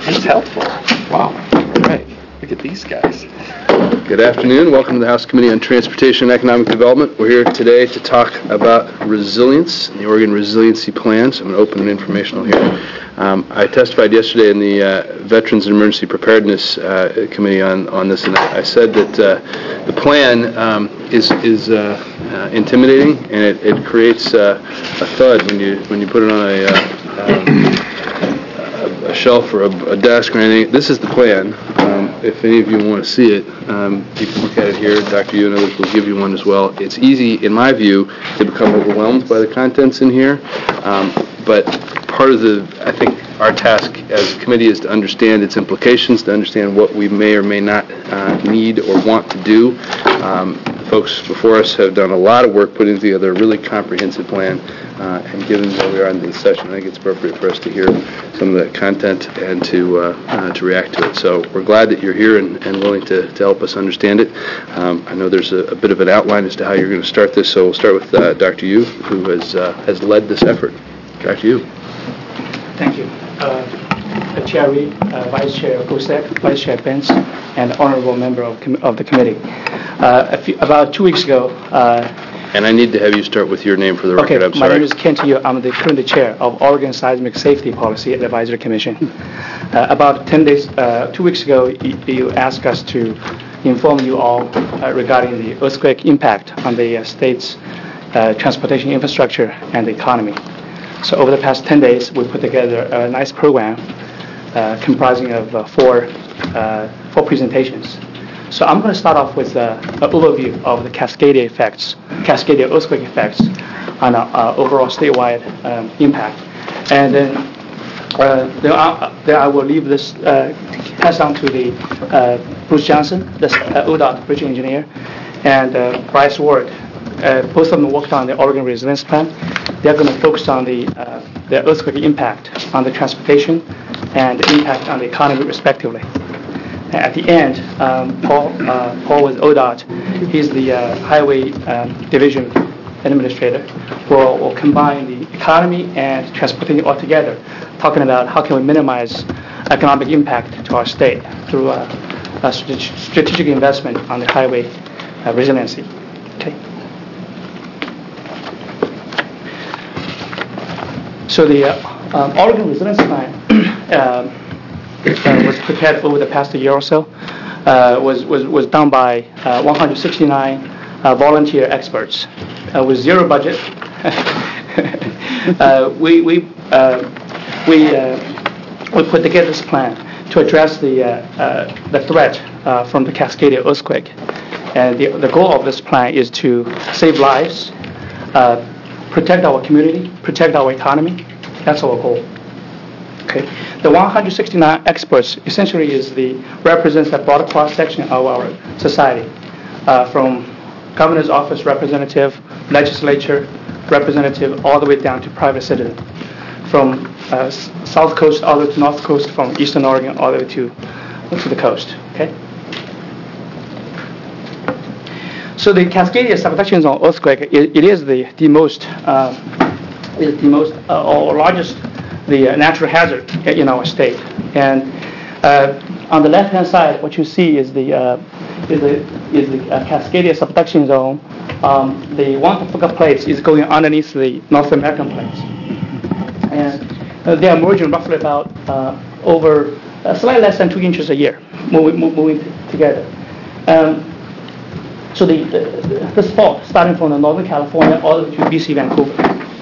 It's helpful. Wow. All right. Look at these guys. Good afternoon. Welcome to the House Committee on Transportation and Economic Development. We're here today to talk about resilience and the Oregon Resiliency Plan. So I'm going to open an informational here. I testified yesterday in the Veterans and Emergency Preparedness Committee on this, and I said that the plan is intimidating, and it creates a thud when you put it on a shelf or a desk or anything. This is the plan. If any of you want to see it, you can look at it here. Dr. Yu and others will give you one as well. It's easy, in my view, to become overwhelmed by the contents in here, but part of I think our task as a committee is to understand its implications, to understand what we may or may not need or want to do. Folks before us have done a lot of work putting together a really comprehensive plan, and given where we are in this session, I think it's appropriate for us to hear some of that content and to react to it. So we're glad that you're here and willing to help us understand it. I know there's a bit of an outline as to how you're going to start this, so we'll start with Dr. Yu, who has led this effort. Dr. Yu. Thank you. Chair Reed, Vice Chair Gusek, Vice Chair Pence, and honorable member of the committee. About 2 weeks ago... and I need to have you start with your name for the record. Okay, I'm sorry. My name is Kent Yu. I'm the current chair of Oregon Seismic Safety Policy Advisory Commission. About 2 weeks ago, you asked us to inform you all regarding the earthquake impact on the state's transportation infrastructure and the economy. So over the past 10 days, we put together a nice program comprising of four presentations. So I'm going to start off with an overview of the cascading earthquake effects on our overall statewide impact. And then I will leave this, pass on to the Bruce Johnson, the ODOT bridge engineer, and Bryce Ward. Both of them worked on the Oregon Resilience Plan. They're going to focus on the earthquake impact on the transportation and the impact on the economy, respectively. At the end, Paul with ODOT, he's the Highway Division Administrator, will combine the economy and transportation all together, talking about how can we minimize economic impact to our state through a strategic investment on the highway resiliency. Okay. So the Oregon Resilience Plan was prepared over the past year or so. Was done by 169 volunteer experts with zero budget. We put together this plan to address the threat from the Cascadia earthquake. And the goal of this plan is to save lives, protect our community, protect our economy. That's our goal. Okay. The 169 experts essentially represents the broad cross-section of our society, from governor's office representative, legislature representative, all the way down to private citizen, from south coast all the way to north coast, from eastern Oregon all the way to the coast. Okay. So the Cascadia subduction zone earthquake, it is the most or largest natural hazard in our state. And on the left-hand side, what you see is the Cascadia subduction zone. The Juan Tortuga plates is going underneath the North American plates, and they are merging roughly about over slightly less than 2 inches a year, moving together. So this fault, starting from the Northern California all the way to BC, Vancouver.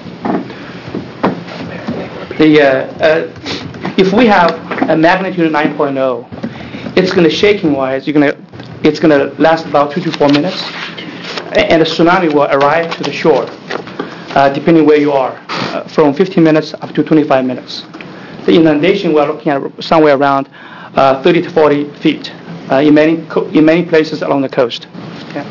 If we have a magnitude of 9.0, it's going to shaking-wise, it's going to last about 2 to 4 minutes, and the tsunami will arrive to the shore, depending where you are, from 15 minutes up to 25 minutes. The inundation we're looking at somewhere around 30 to 40 feet in many places along the coast. Okay.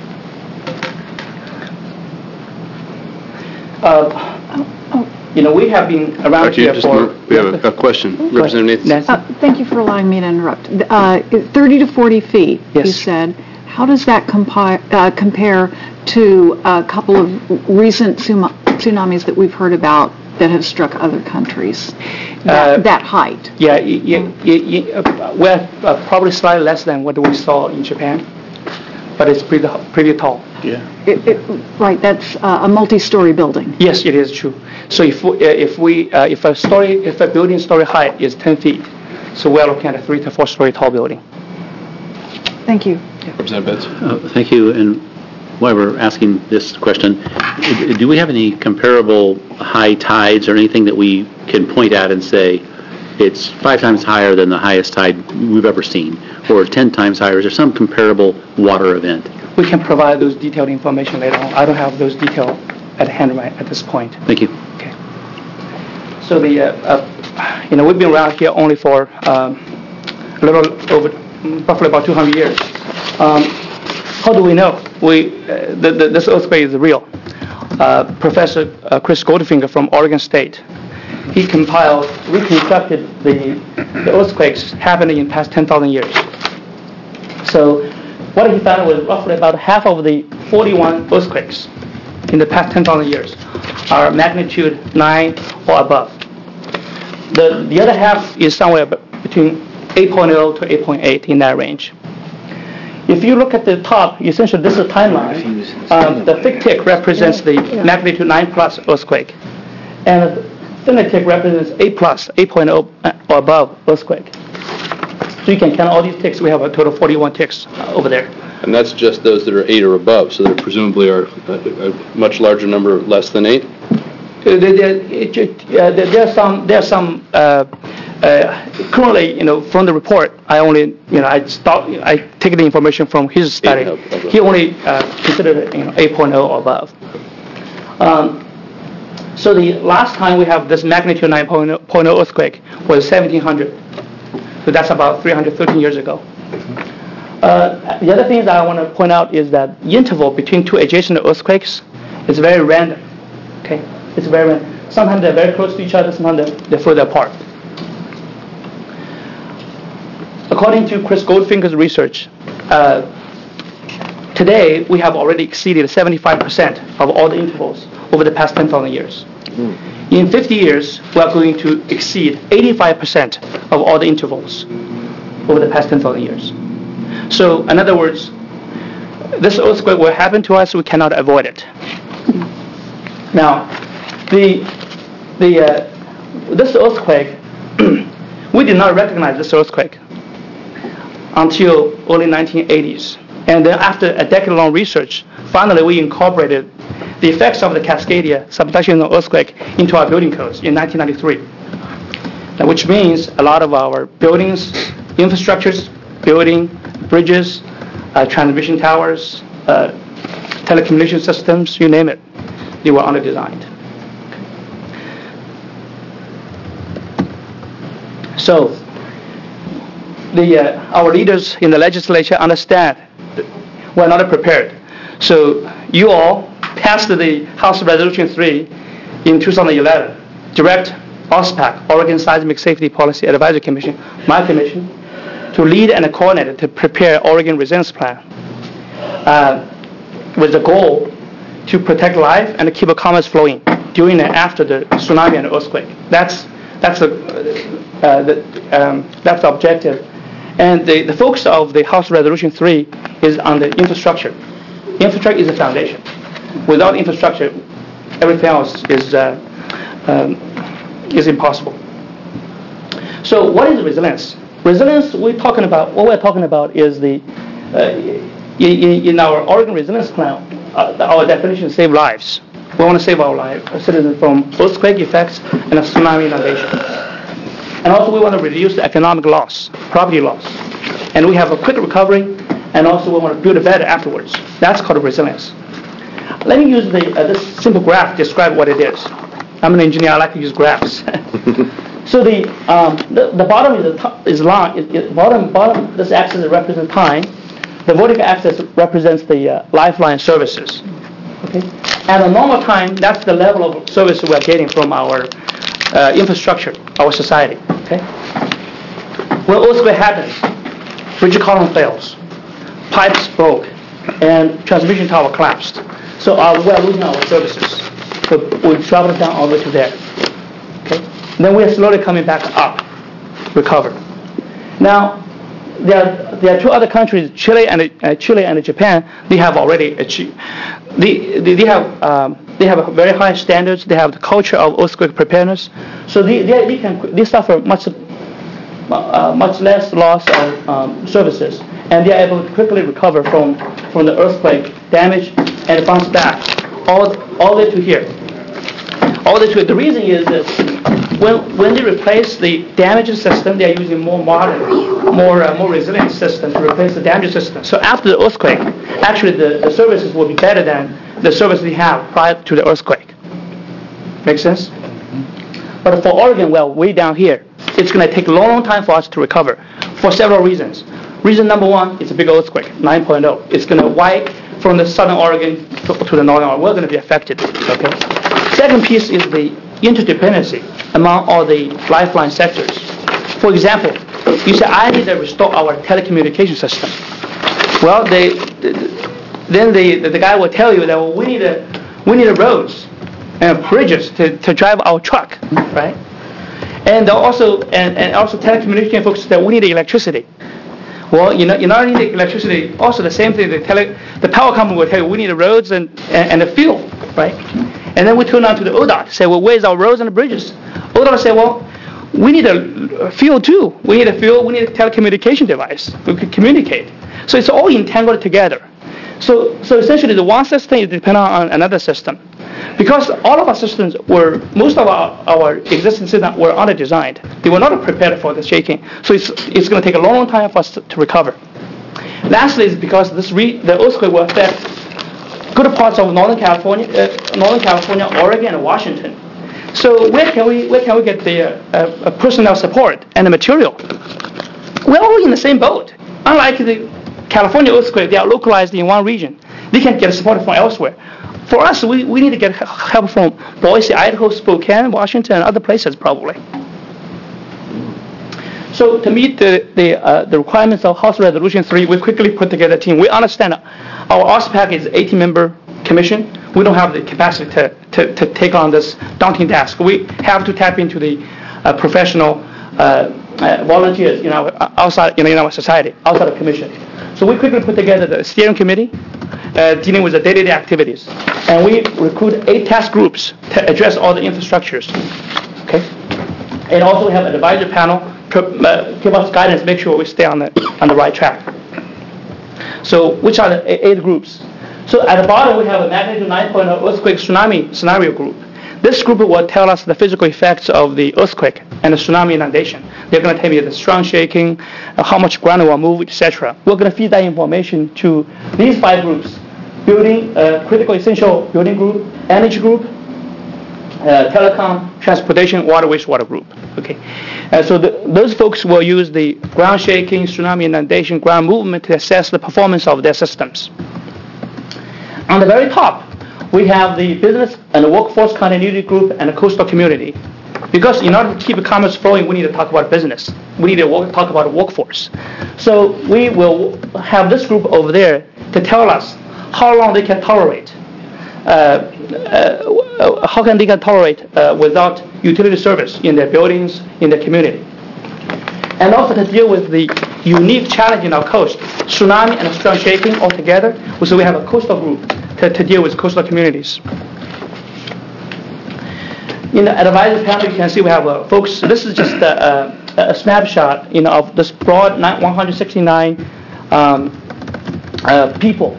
We have been around here for... We have a question. Representative Nathan. Thank you for allowing me to interrupt. 30 to 40 feet, yes. You said. How does that compare to a couple of recent tsunamis that we've heard about that have struck other countries? That height? Yeah, we're probably slightly less than what we saw in Japan, but it's pretty tall. Yeah. Right, that's a multi-story building. Yes, it is true. So if a building story height is 10 feet, so we're looking at a 3 to 4 story tall building. Thank you. Representative Betts? Thank you. And while we're asking this question, do we have any comparable high tides or anything that we can point at and say it's 5 times higher than the highest tide we've ever seen, or 10 times higher? Is there some comparable water event? We can provide those detailed information later on. I don't have those details at hand right at this point. Thank you. Okay. So we've been around here only for a little over, roughly about 200 years. How do we know this earthquake is real? Professor Chris Goldfinger from Oregon State, he reconstructed the earthquakes happening in the past 10,000 years. So what he found was roughly about half of the 41 earthquakes in the past 10,000 years are magnitude 9 or above. The other half is somewhere between 8.0 to 8.8 in that range. If you look at the top, essentially this is a timeline. The thick tick represents the magnitude 9 plus earthquake, and the thinner tick represents 8 plus, 8.0 or above earthquake. So you can count all these ticks. We have a total of 41 ticks over there. And that's just those that are 8 or above, so there presumably are a much larger number less than 8? There's some currently, from the report, I take the information from his study. He only considered it 8.0 or above. So the last time we have this magnitude 9.0 earthquake was 1700. So that's about 313 years ago. The other thing that I want to point out is that the interval between two adjacent earthquakes is very random. Okay, it's very random. Sometimes they're very close to each other, sometimes they're further apart. According to Chris Goldfinger's research, today we have already exceeded 75% of all the intervals over the past 10,000 years. In 50 years, we are going to exceed 85% of all the intervals over the past 10,000 years. So, in other words, this earthquake will happen to us, we cannot avoid it. Now, this earthquake, we did not recognize this earthquake until early 1980s. And then after a decade-long research, finally we incorporated the effects of the Cascadia subductional earthquake into our building codes in 1993. Now, which means a lot of our buildings, infrastructures, bridges, transmission towers, telecommunication systems, you name it, they were under-designed. So, our leaders in the legislature understand we're not prepared. So, you all passed the House Resolution 3 in 2011, direct OSPAC, Oregon Seismic Safety Policy Advisory Commission, my commission, to lead and coordinate to prepare Oregon Resilience Plan with the goal to protect life and keep commerce flowing during and after the tsunami and earthquake. That's the objective. And the focus of the House Resolution 3 is on the infrastructure. Infrastructure is the foundation. Without infrastructure, everything else is impossible. So what is resilience? Resilience, what we're talking about is in our Oregon Resilience Plan, our definition is save lives. We want to save our citizens from earthquake effects and tsunami inundation. And also we want to reduce the economic loss, property loss. And we have a quick recovery, and also we want to build it better afterwards. That's called resilience. Let me use this simple graph to describe what it is. I'm an engineer, I like to use graphs. So the bottom is line. Bottom, this axis represents time. The vertical axis represents the lifeline services. Okay? At a normal time, that's the level of service we're getting from our infrastructure, our society. Okay? When earthquake happens, bridge column fails, pipes broke, and transmission tower collapsed. So we're losing our services. So we travel down all the way to there. Then we are slowly coming back up, recover. Now, there are two other countries, Chile and Japan. They have already achieved. They have very high standards. They have the culture of earthquake preparedness. So they suffer much less loss of services, and they are able to quickly recover from the earthquake damage and bounce back all the way to here. All the way to the reason is that when they replace the damaged system, they are using more modern, more resilient system to replace the damaged system. So after the earthquake, actually the services will be better than the service we have prior to the earthquake. Make sense? But for Oregon, well, way down here, it's going to take a long time for us to recover for several reasons. Reason number one, it's a big earthquake, 9.0. It's going to wipe from the southern Oregon to the northern Oregon. We're going to be affected. Okay. Second piece is the interdependency among all the lifeline sectors. For example, you say, I need to restore our telecommunication system. Well, then the guy will tell you that we need roads and bridges to drive our truck, right? And also telecommunication folks that we need electricity. Well, you not need electricity. Also, the same thing. The power company will tell you we need the roads and the fuel, right? And then we turn on to the ODOT. Say, well, where's our roads and the bridges? ODOT will say, well, we need a fuel too. We need a fuel. We need a telecommunication device. We can communicate. So it's all entangled together. So essentially, the one system is dependent on another system. Because all of our systems most of our existing systems were under-designed. They were not prepared for the shaking. So it's going to take a long time for us to recover. Lastly, is because the earthquake will affect good parts of Northern California, Oregon, and Washington. So where can we get the personnel support and the material? We're all in the same boat. Unlike the California earthquake, they are localized in one region. They can get support from elsewhere. For us, we need to get help from Boise, Idaho, Spokane, Washington, and other places probably. So to meet the requirements of House Resolution 3, we quickly put together a team. We understand our OSPAC is an 18-member commission. We don't have the capacity to take on this daunting task. We have to tap into the professional volunteers outside in our society, outside of commission. So we quickly put together the steering committee dealing with the day-to-day activities. And we recruit 8 task groups to address all the infrastructures. Okay? And also we have an advisory panel to give us guidance, make sure we stay on the right track. So which are the 8 groups? So at the bottom we have a magnitude 9.0 earthquake tsunami scenario group. This group will tell us the physical effects of the earthquake and the tsunami inundation. They're going to tell you the strong shaking, how much ground will move, etc. We're going to feed that information to these 5 groups: building, critical essential building group, energy group, telecom, transportation, water, wastewater group. Okay, so those folks will use the ground shaking, tsunami inundation, ground movement to assess the performance of their systems. On the very top, we have the business and the workforce continuity group and the coastal community. Because in order to keep commerce flowing, we need to talk about business. We need to talk about workforce. So we will have this group over there to tell us how long they can tolerate. How can they tolerate without utility service in their buildings, in their community. And also to deal with the unique challenge in our coast, tsunami and strong shaking all together. So we have a coastal group to deal with coastal communities. In the advisory panel, you can see we have folks. This is just a snapshot, of this broad 169 people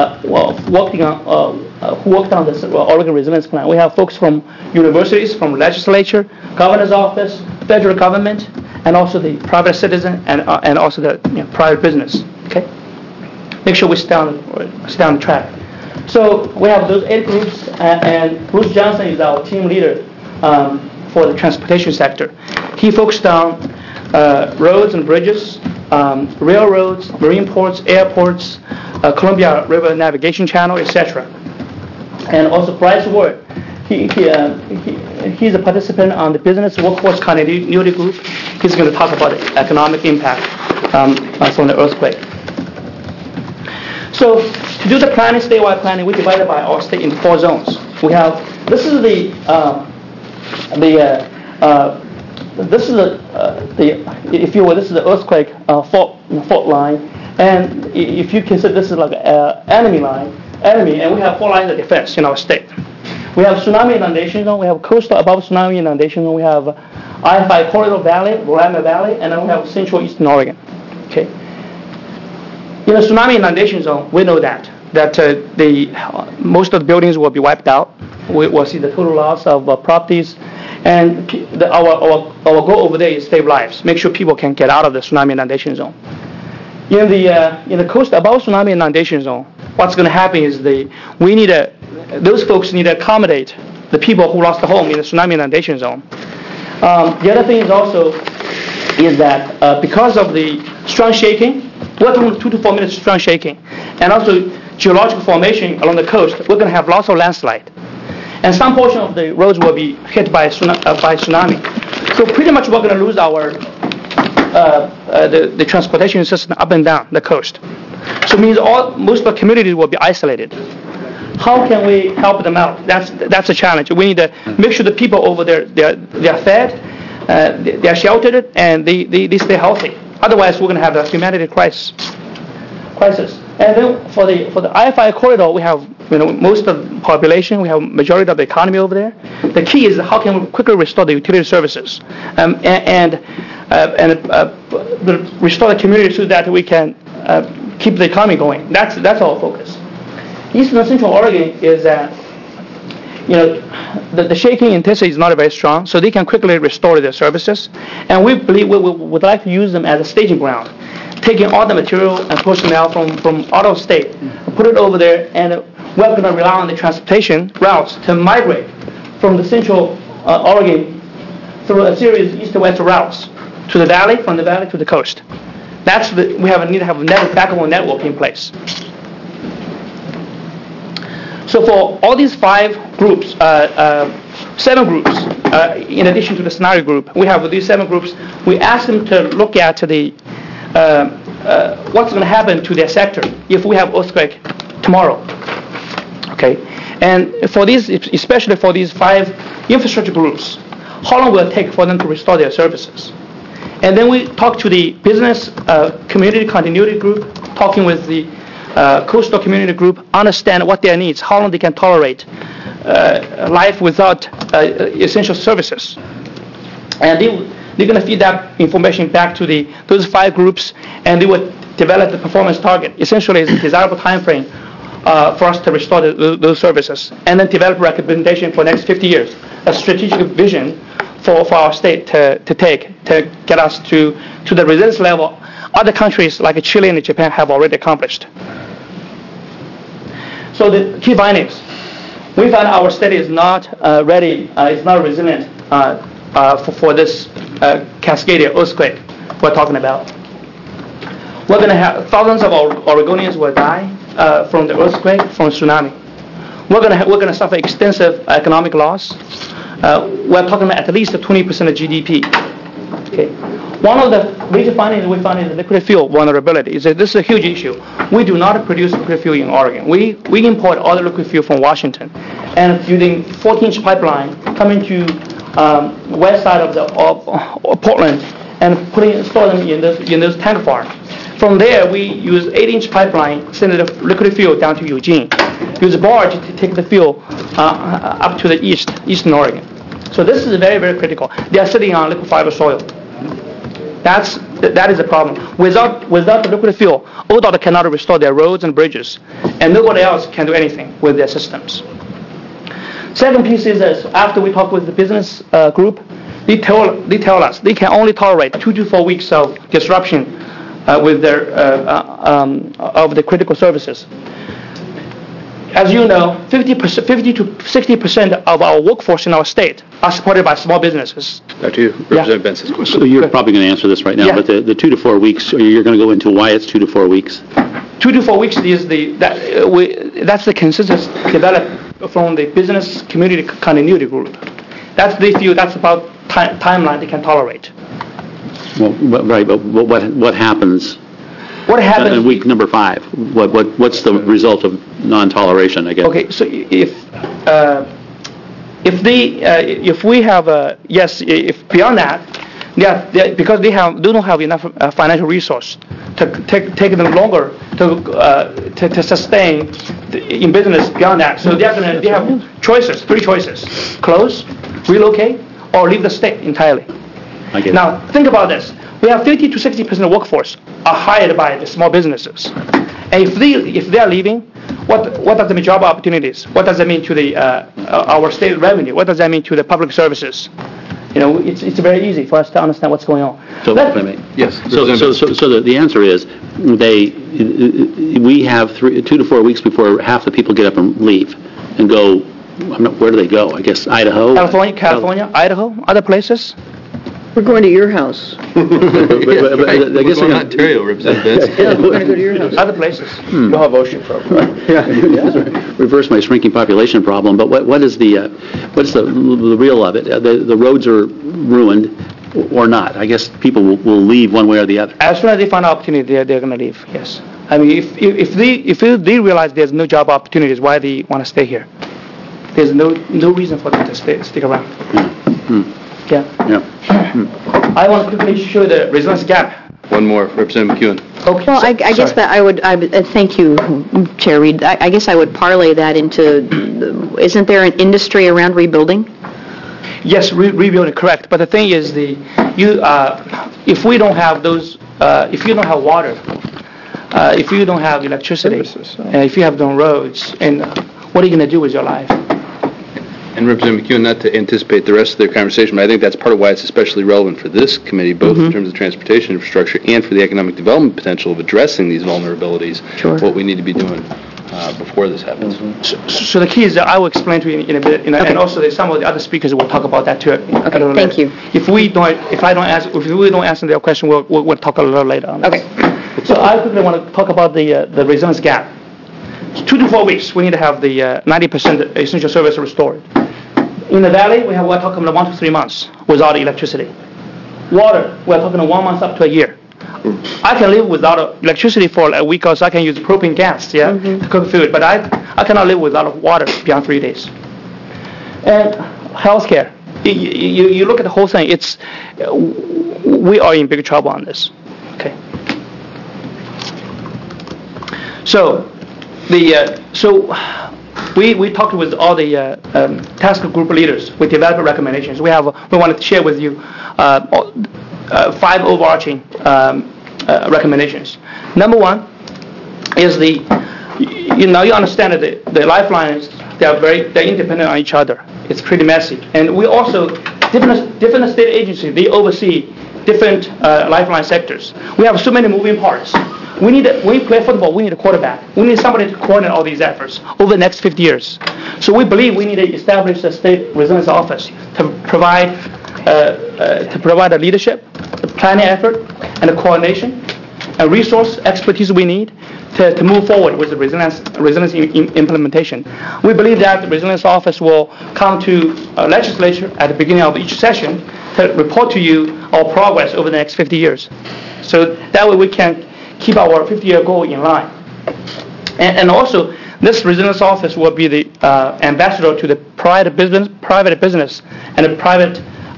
who worked on this Oregon Resilience Plan. We have folks from universities, from legislature, governor's office, federal government, and also the private citizen and also the private business. Okay, make sure we stay on the track. So we have those 8 groups, and Bruce Johnson is our team leader for the transportation sector. He focused on roads and bridges, railroads, marine ports, airports, Columbia River Navigation Channel, etc. And also Bryce Ward, he's a participant on the business workforce continuity group. He's going to talk about the economic impact from the earthquake. So to do the planning, statewide planning, we divided by our state into 4 zones. We have, this is the This is if you will, this is the earthquake fault line, and if you consider this is like an enemy, and we have 4 lines of defense in our state. We have tsunami inundation zone, we have coastal above tsunami inundation zone, we have I-5 corridor valley, Willamette Valley, and then we have central eastern Oregon. Okay. In the tsunami inundation zone, we know that most of the buildings will be wiped out. We will see the total loss of properties, and our goal over there is save lives, make sure people can get out of the tsunami inundation zone. In the coast above tsunami inundation zone, what's going to happen is those folks need to accommodate the people who lost their home in the tsunami inundation zone. The other thing is also is that because of the strong shaking, we're talking 2 to 4 minutes strong shaking, and also geological formation along the coast, we're going to have lots of landslide. And some portion of the roads will be hit by tsunami. So pretty much we're going to lose our the transportation system up and down the coast. So it means most of the communities will be isolated. How can we help them out? That's a challenge. We need to make sure the people over there they're fed, they're sheltered, and they stay healthy. Otherwise, we're going to have a humanity crisis. And then for the I-5 corridor, we have most of the population, we have majority of the economy over there. The key is how can we quickly restore the utility services and restore the community so that we can keep the economy going. That's our focus. Eastern and Central Oregon is that the shaking intensity is not very strong, so they can quickly restore their services. And we believe we would like to use them as a staging ground, taking all the material and personnel from out of state, put it over there, and we're going to rely on the transportation routes to migrate from the Central Oregon through a series of east-to-west routes to the valley, from the valley to the coast. We need to have a backbone network in place. So for all these 5 groups, 7 groups, in addition to the scenario group, we have these 7 groups. We ask them to look at the what's going to happen to their sector if we have earthquake tomorrow. Okay, and for these, especially for these 5 infrastructure groups, how long will it take for them to restore their services? And then we talk to the business community continuity group, talking with the coastal community group, understand what their needs, how long they can tolerate life without essential services. And they're going to feed that information back to those 5 groups, and they will develop the performance target. Essentially, it's a desirable time frame for us to restore those services, and then develop a recommendation for the next 50 years, a strategic vision for our state to take to get us to the resilience level other countries like Chile and Japan have already accomplished. So the key findings. We found our state is not ready, it's not resilient for this Cascadia earthquake we're talking about. We're going to have thousands of Oregonians will die from the earthquake, from tsunami. We're going to suffer extensive economic loss. We're talking about at least 20% of GDP. Okay. One of the major findings we found is the liquid fuel vulnerability. This is a huge issue. We do not produce liquid fuel in Oregon. We import all the liquid fuel from Washington, and using 14-inch pipeline coming to west side of Portland and store them in those tank farms. From there, we use 8-inch pipeline, send the liquid fuel down to Eugene. Use a barge to take the fuel up to the eastern Oregon. So this is very, very critical. They are sitting on liquefiable soil. That is a problem. Without the liquid fuel, ODOT cannot restore their roads and bridges, and nobody else can do anything with their systems. Second piece is this: after we talk with the business group, they tell us they can only tolerate 2 to 4 weeks of disruption with their of the critical services. As you know, 50 to 60% of our workforce in our state are supported by small businesses. Dr. Representative Benson's question. So you're probably going to answer this right now, but the 2 to 4 weeks, you're going to go into why it's 2 to 4 weeks? 2 to 4 weeks is that's the consensus developed from the business community continuity group. They feel that's about timeline they can tolerate. Well, right, but what happens? What happens in week number 5? What's the result of non-toleration, I guess? Okay, so if if we have if beyond that, because they don't have enough financial resource to take them longer to sustain in business beyond that. So they have choices, 3 choices: close, relocate, or leave the state entirely. I get it. Now think about this: we have 50 to 60% of workforce are hired by the small businesses, and if they are leaving, what does that mean job opportunities? What does that mean to the our state revenue? What does that mean to the public services? It's very easy for us to understand what's going on. So, if I may. Yes. So the answer is we have 2 to 4 weeks before half the people get up and leave and go. Where do they go? I guess Idaho, California, Idaho, other places. We're going to your house. I guess we're in Ontario, Representative Vince. Yeah, we're going to go to your house. Other places. You'll have ocean problem. reverse my shrinking population problem. But what's the real of it? The roads are ruined or not? I guess people will leave one way or the other. As soon as they find an opportunity, they're going to leave. Yes. I mean, if they realize there's no job opportunities, why they want to stay here? There's no reason for them to stick around. Yeah. I want to quickly show the resilience gap. One more, Representative McEwen. Okay. Well, I guess that I would thank you, Chair Reed. I guess I would parlay that into, isn't there an industry around rebuilding? Yes, rebuilding, correct. But the thing is, if we don't have those, if you don't have water, if you don't have electricity, if you have no roads, and what are you going to do with your life? And Representative McEwen, not to anticipate the rest of their conversation, but I think that's part of why it's especially relevant for this committee, both in terms of transportation infrastructure and for the economic development potential of addressing these vulnerabilities, what we need to be doing before this happens. So the key is that I will explain to you in a bit, and also some of the other speakers will talk about that too. Okay, thank you. If we don't answer their question, we'll talk a little later on. Okay. So I quickly want to talk about the resilience gap. 2 to 4 weeks, we need to have the 90% essential service restored. In the valley, we're talking about 1 to 3 months without electricity. Water, we're talking 1 month up to a year. I can live without electricity for a week, because I can use propane gas, to cook food. But I cannot live without water beyond 3 days. And healthcare, you look at the whole thing. We are in big trouble on this. Okay. So we talked with all the task group leaders. We developed recommendations. We wanted to share with you 5 overarching recommendations. Number 1 is you understand that the lifelines, they're independent on each other. It's pretty messy. And we also different state agencies, they oversee different lifeline sectors. We have so many moving parts. When we play football, we need a quarterback. We need somebody to coordinate all these efforts over the next 50 years. So we believe we need to establish a state resilience office to provide a leadership, the planning effort, and the coordination and resource expertise we need to move forward with the resilience implementation. We believe that the resilience office will come to legislature at the beginning of each session to report to you our progress over the next 50 years. So that way we can keep our 50-year goal in line. And also, this resilience office will be the ambassador to the private business and the private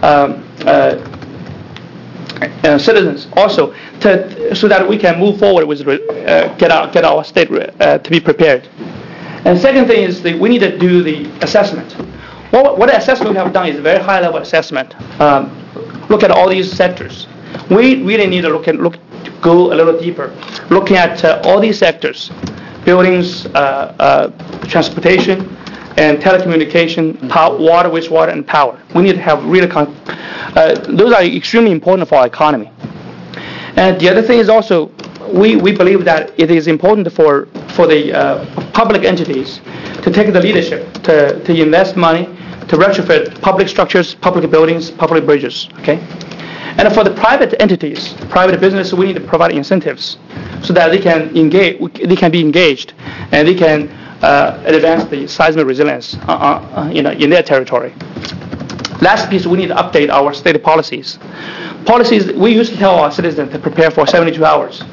citizens also, so that we can move forward with get our state to be prepared. And second thing is we need to do the assessment. What the assessment we have done is a very high-level assessment. Look at all these sectors. We really need to go a little deeper, looking at all these sectors: buildings, transportation, and telecommunication, water, wastewater, and power. We need to have really those are extremely important for our economy. And the other thing is also we believe that it is important for the public entities to take the leadership to invest money to retrofit public structures, public buildings, public bridges. Okay. And for the private entities, private business, we need to provide incentives so that they can be engaged, and they can advance the seismic resilience in their territory. Last piece, we need to update our state policies. Policies, we used to tell our citizens to prepare for 72 hours.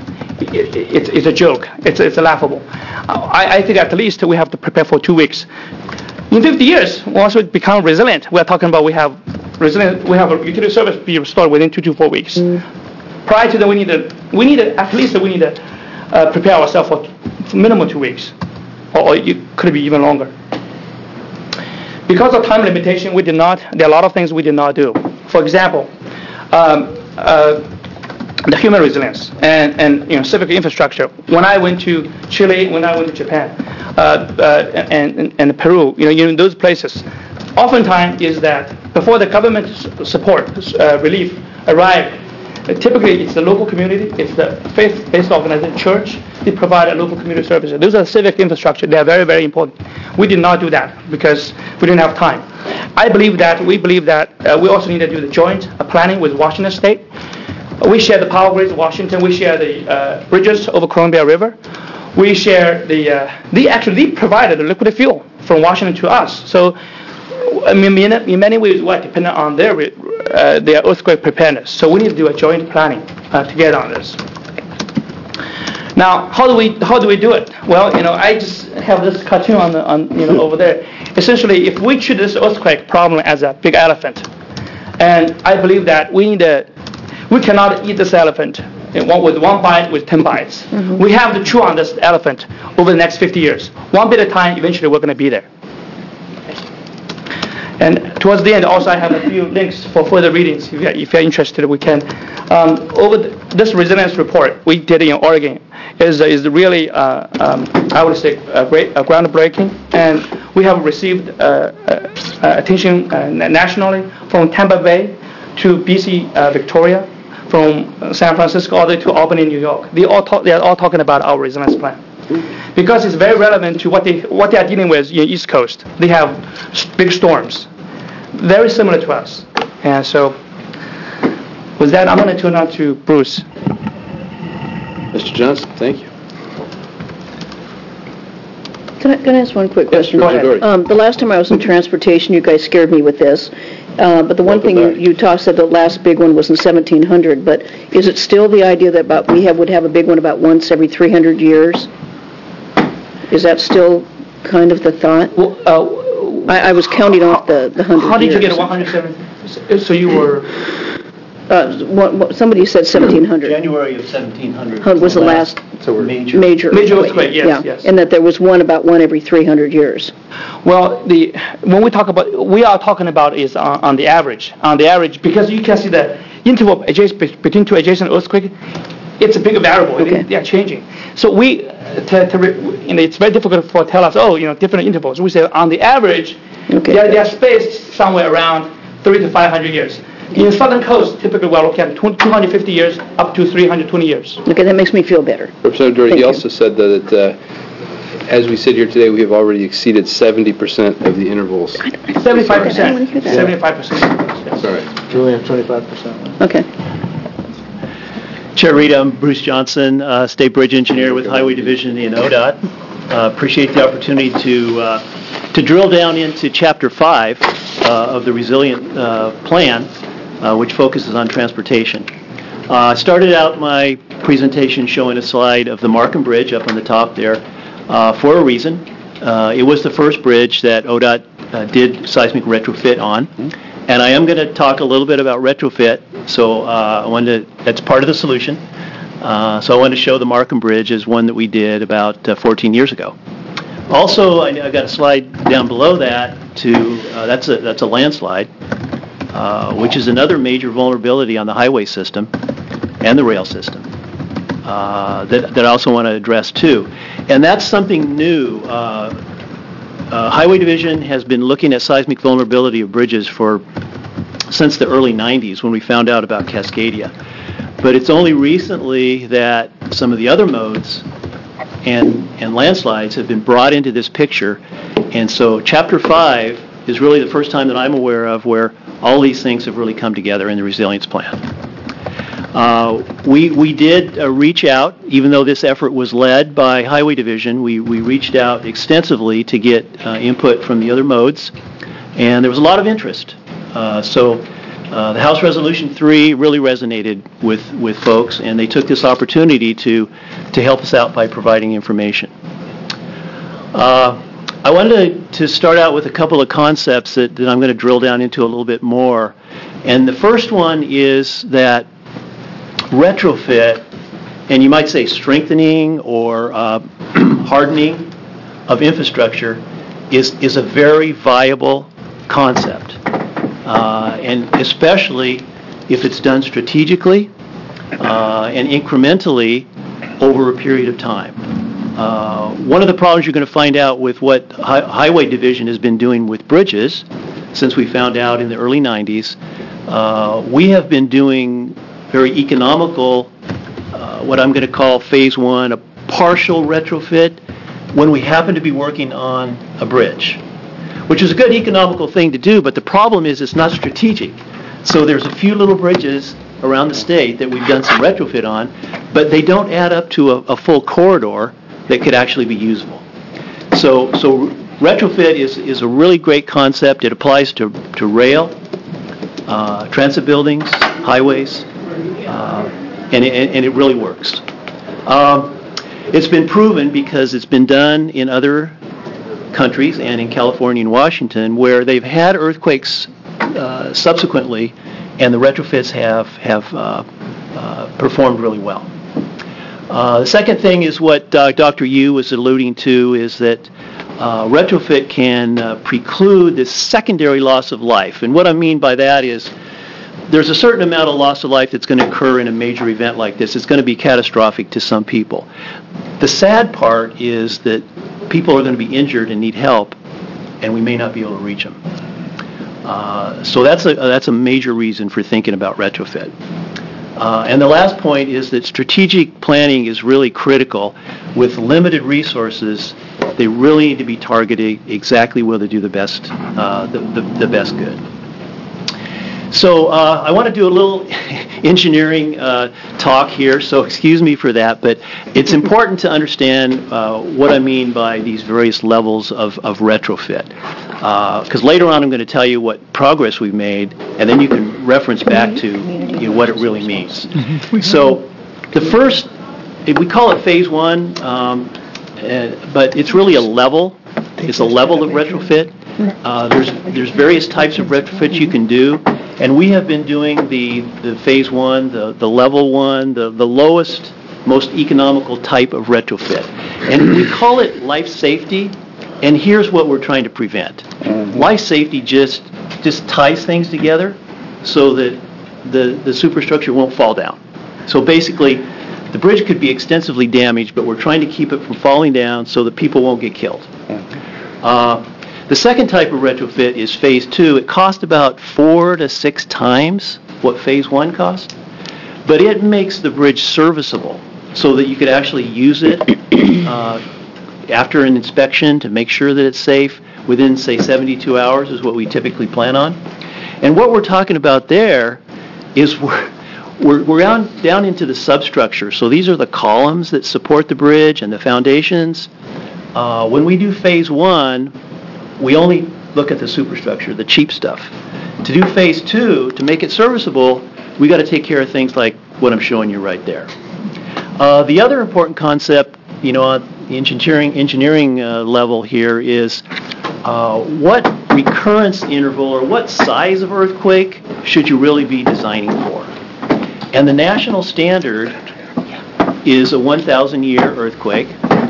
It's a joke. It's laughable. I think at least we have to prepare for 2 weeks. In 50 years, once we become resilient, we are talking about we have a utility service be restored within 2 to 4 weeks. Prior to that, we need to prepare ourselves for minimum 2 weeks, or it could be even longer. Because of time limitation, there are a lot of things we did not do. For example, the human resilience and civic infrastructure. When I went to Chile, when I went to Japan, and Peru, in those places, oftentimes is that before the government support relief arrived, typically it's the local community, it's the faith-based organization, church. They provide a local community services. Those are civic infrastructure. They are very, very important. We did not do that because we didn't have time. We believe that we also need to do the joint planning with Washington State. We share the power grids in Washington. We share the bridges over Columbia River. We share they provided the liquid fuel from Washington to us. So, in many ways, we're dependent on their earthquake preparedness. So we need to do a joint planning together on this. Now, how do we do it? Well, I just have this cartoon on over there. Essentially, if we treat this earthquake problem as a big elephant, and I believe that we cannot eat this elephant with one bite with 10 bites. Mm-hmm. We have to chew on this elephant over the next 50 years. One bit at a time, eventually we're going to be there. And towards the end, also I have a few links for further readings. If you're interested, we can. This resilience report we did in Oregon is really, I would say, groundbreaking. And we have received attention nationally from Tampa Bay to BC, Victoria, from San Francisco all the way to Albany, New York. They are all talking about our resilience plan because it's very relevant to what they are dealing with in East Coast. They have big storms, very similar to us. And so, with that, I'm going to turn on to Bruce. Mr. Johnson, thank you. Can I ask one quick question? Yes, go ahead. The last time I was in transportation, you guys scared me with this. But the one thing you said the last big one was in 1700. But is it still the idea that would have a big one about once every 300 years? Is that still kind of the thought? Well, I was counting off the 100 years. How did you get 170? So you were... somebody said 1700. January of 1700 was the last major earthquake. Yes. And that there was one every 300 years. Well, when we are talking about is on the average. On the average, because you can see the interval between two adjacent earthquakes, it's a big variable. Okay. They are changing. So it's very difficult to tell us, different intervals. We say on the average, they are spaced somewhere around 300 to 500 years. In the southern coast, typically we're looking at 250 years up to 320 years. Okay, that makes me feel better. Representative Doherty, he also said that as we sit here today, we have already exceeded 70% of the intervals. 75%. 75%. Yes. All right. We only have 25%. Okay. Chair Reed, I'm Bruce Johnson, State Bridge Engineer with Highway Division in ODOT. Appreciate the opportunity to drill down into Chapter 5 of the Resilient Plan, which focuses on transportation. I started out my presentation showing a slide of the Markham Bridge up on the top there for a reason. It was the first bridge that ODOT did seismic retrofit on. And I am going to talk a little bit about retrofit, so that's part of the solution. So I wanted to show the Markham Bridge as one that we did about 14 years ago. Also, I've got a slide down below that that's a landslide, which is another major vulnerability on the highway system and the rail system that I also want to address too. And that's something new. Highway Division has been looking at seismic vulnerability of bridges since the early 90s when we found out about Cascadia. But it's only recently that some of the other modes and landslides have been brought into this picture. And so Chapter 5 is really the first time that I'm aware of where all these things have really come together in the resilience plan. We did reach out, even though this effort was led by Highway Division, we reached out extensively to get input from the other modes, and there was a lot of interest. So the House Resolution 3 really resonated with folks, and they took this opportunity to help us out by providing information. I wanted to start out with a couple of concepts that I'm going to drill down into a little bit more. And the first one is that retrofit, and you might say strengthening or hardening of infrastructure, is a very viable concept. And especially if it's done strategically and incrementally over a period of time. One of the problems you're going to find out with what Highway Division has been doing with bridges, since we found out in the early 90s, we have been doing very economical, what I'm going to call phase one, a partial retrofit, when we happen to be working on a bridge, which is a good economical thing to do, but the problem is it's not strategic. So there's a few little bridges around the state that we've done some retrofit on, but they don't add up to a full corridor that could actually be usable. So retrofit is a really great concept. It applies to rail, transit buildings, highways, and it really works. It's been proven because it's been done in other countries and in California and Washington where they've had earthquakes subsequently, and the retrofits have performed really well. The second thing is what Dr. Yu was alluding to, is that retrofit can preclude this secondary loss of life. And what I mean by that is there's a certain amount of loss of life that's going to occur in a major event like this. It's going to be catastrophic to some people. The sad part is that people are going to be injured and need help, and we may not be able to reach them. So that's a major reason for thinking about retrofit. And the last point is that strategic planning is really critical. With limited resources, they really need to be targeted exactly where they do the best good. So I want to do a little engineering talk here, so excuse me for that, but it's important to understand what I mean by these various levels of retrofit. Because later on I'm going to tell you what progress we've made, and then you can reference back to what it really means. So the first, we call it phase one, but it's really a level. It's a level of retrofit. There's various types of retrofits you can do, and we have been doing the phase one, the level one, the lowest, most economical type of retrofit. And we call it life safety, and here's what we're trying to prevent. Life safety just ties things together so that the superstructure won't fall down. So basically, the bridge could be extensively damaged, but we're trying to keep it from falling down so that people won't get killed. The second type of retrofit is phase two. It costs about 4 to 6 times what phase one cost, but it makes the bridge serviceable so that you could actually use it after an inspection to make sure that it's safe within, say, 72 hours is what we typically plan on. And what we're talking about there is we're down into the substructure. So these are the columns that support the bridge and the foundations. When we do phase one, we only look at the superstructure, the cheap stuff. To do phase two, to make it serviceable, we got to take care of things like what I'm showing you right there. The other important concept, on the engineering level here is what recurrence interval or what size of earthquake should you really be designing for? And the national standard is a 1,000-year earthquake.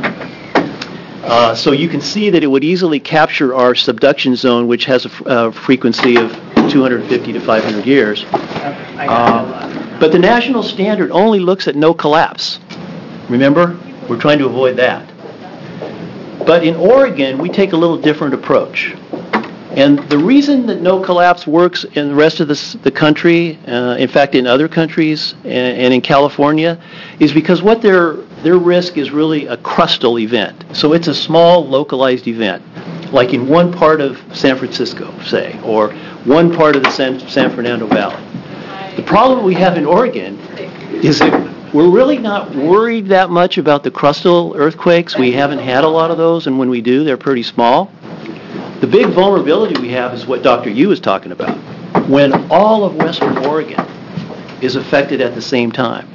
So you can see that it would easily capture our subduction zone, which has a frequency of 250 to 500 years. But the national standard only looks at no collapse. Remember? We're trying to avoid that. But in Oregon, we take a little different approach. And the reason that no collapse works in the rest of the country, in fact in other countries and in California, is because what their risk is really a crustal event. So it's a small localized event, like in one part of San Francisco, say, or one part of the San Fernando Valley. The problem we have in Oregon is that we're really not worried that much about the crustal earthquakes. We haven't had a lot of those, and when we do, they're pretty small. The big vulnerability we have is what Dr. Yu was talking about, when all of Western Oregon is affected at the same time.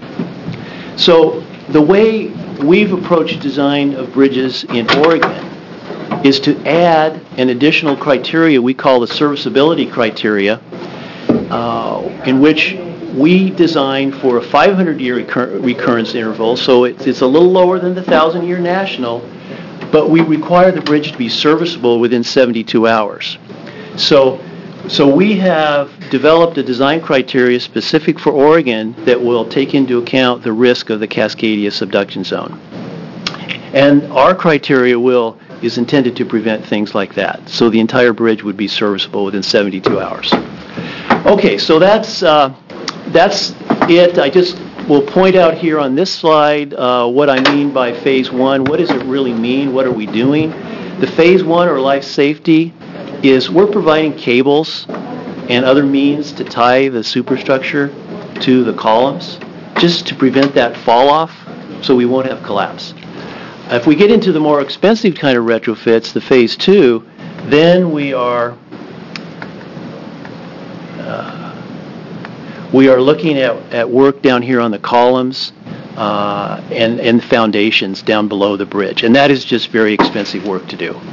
So the way we've approached design of bridges in Oregon is to add an additional criteria we call the serviceability criteria, in which we design for a 500-year recurrence interval, so it's a little lower than the 1,000-year national, but we require the bridge to be serviceable within 72 hours. So we have developed a design criteria specific for Oregon that will take into account the risk of the Cascadia subduction zone. And our criteria is intended to prevent things like that. So the entire bridge would be serviceable within 72 hours. Okay, so that's it. I just will point out here on this slide what I mean by Phase 1. What does it really mean? What are we doing? The Phase 1, or life safety, is we're providing cables and other means to tie the superstructure to the columns, just to prevent that fall off, so we won't have collapse. If we get into the more expensive kind of retrofits, the Phase 2, then we are looking at work down here on the columns and foundations down below the bridge, and that is just very expensive work to do.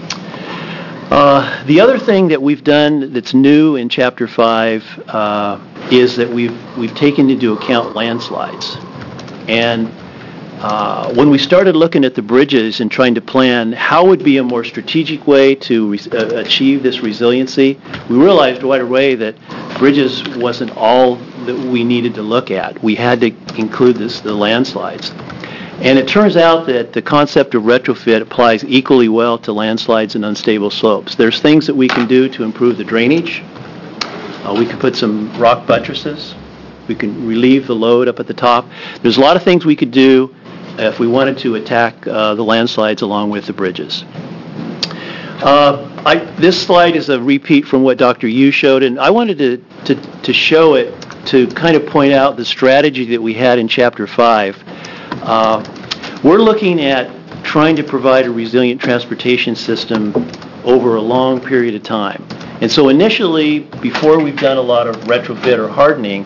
The other thing that we've done that's new in Chapter 5 is that we've taken into account landslides. And when we started looking at the bridges and trying to plan how would be a more strategic way to achieve this resiliency, we realized right away that bridges wasn't all that we needed to look at. We had to include the landslides. And it turns out that the concept of retrofit applies equally well to landslides and unstable slopes. There's things that we can do to improve the drainage. We can put some rock buttresses. We can relieve the load up at the top. There's a lot of things we could do if we wanted to attack the landslides along with the bridges. This slide is a repeat from what Dr. Yu showed, and I wanted to show it to kind of point out the strategy that we had in Chapter 5. We're looking at trying to provide a resilient transportation system over a long period of time. And so initially, before we've done a lot of retrofit or hardening,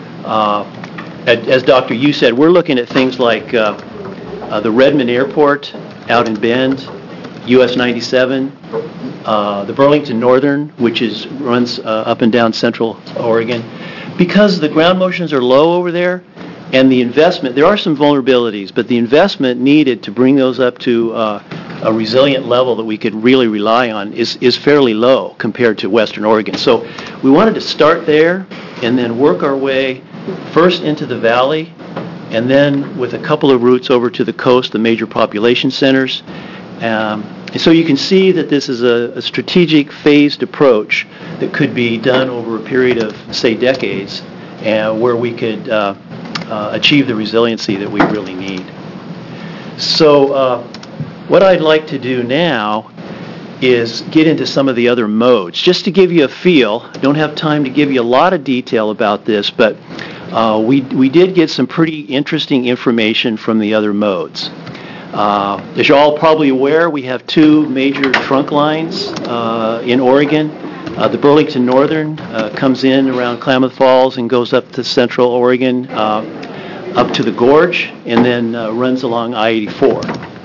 as Dr. Yu said, we're looking at things like the Redmond Airport out in Bend, US 97, the Burlington Northern, which runs up and down Central Oregon. Because the ground motions are low over there, and the investment, there are some vulnerabilities, but the investment needed to bring those up to a resilient level that we could really rely on is fairly low compared to Western Oregon. So we wanted to start there and then work our way first into the valley, and then with a couple of routes over to the coast, the major population centers. And so you can see that this is a strategic phased approach that could be done over a period of, say, decades, where we could achieve the resiliency that we really need. So what I'd like to do now is get into some of the other modes. Just to give you a feel, I don't have time to give you a lot of detail about this, but we did get some pretty interesting information from the other modes. As you're all probably aware, we have two major trunk lines in Oregon. The Burlington Northern comes in around Klamath Falls and goes up to Central Oregon, up to the Gorge, and then runs along I-84.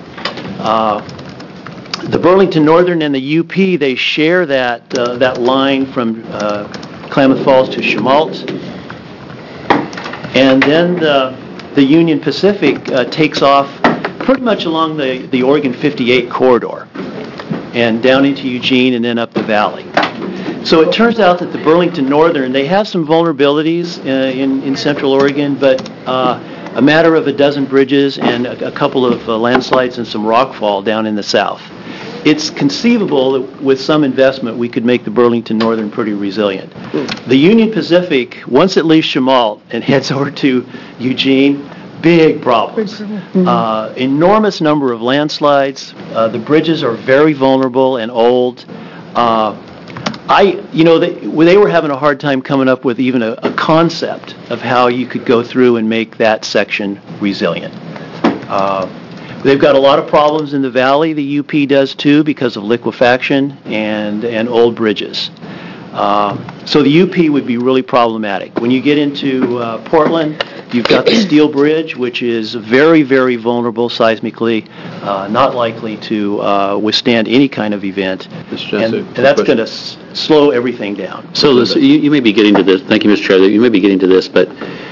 The Burlington Northern and the UP, they share that line from Klamath Falls to Chemult. And then the Union Pacific takes off pretty much along the Oregon 58 corridor and down into Eugene and then up the valley. So it turns out that the Burlington Northern, they have some vulnerabilities in Central Oregon, but a matter of a dozen bridges and a couple of landslides and some rockfall down in the south. It's conceivable that with some investment we could make the Burlington Northern pretty resilient. The Union Pacific, once it leaves Chemult and heads over to Eugene, big problems. Enormous number of landslides. The bridges are very vulnerable and old. They were having a hard time coming up with even a concept of how you could go through and make that section resilient. They've got a lot of problems in the valley. The UP does too because of liquefaction and old bridges. So the UP would be really problematic. When you get into Portland, You've got the steel bridge, which is very, very vulnerable seismically, not likely to withstand any kind of event. And that's going to slow everything down. So you may be getting to this, thank you, Mr. Chair, you may be getting to this, but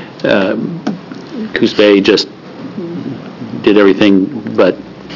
Coos Bay just did everything but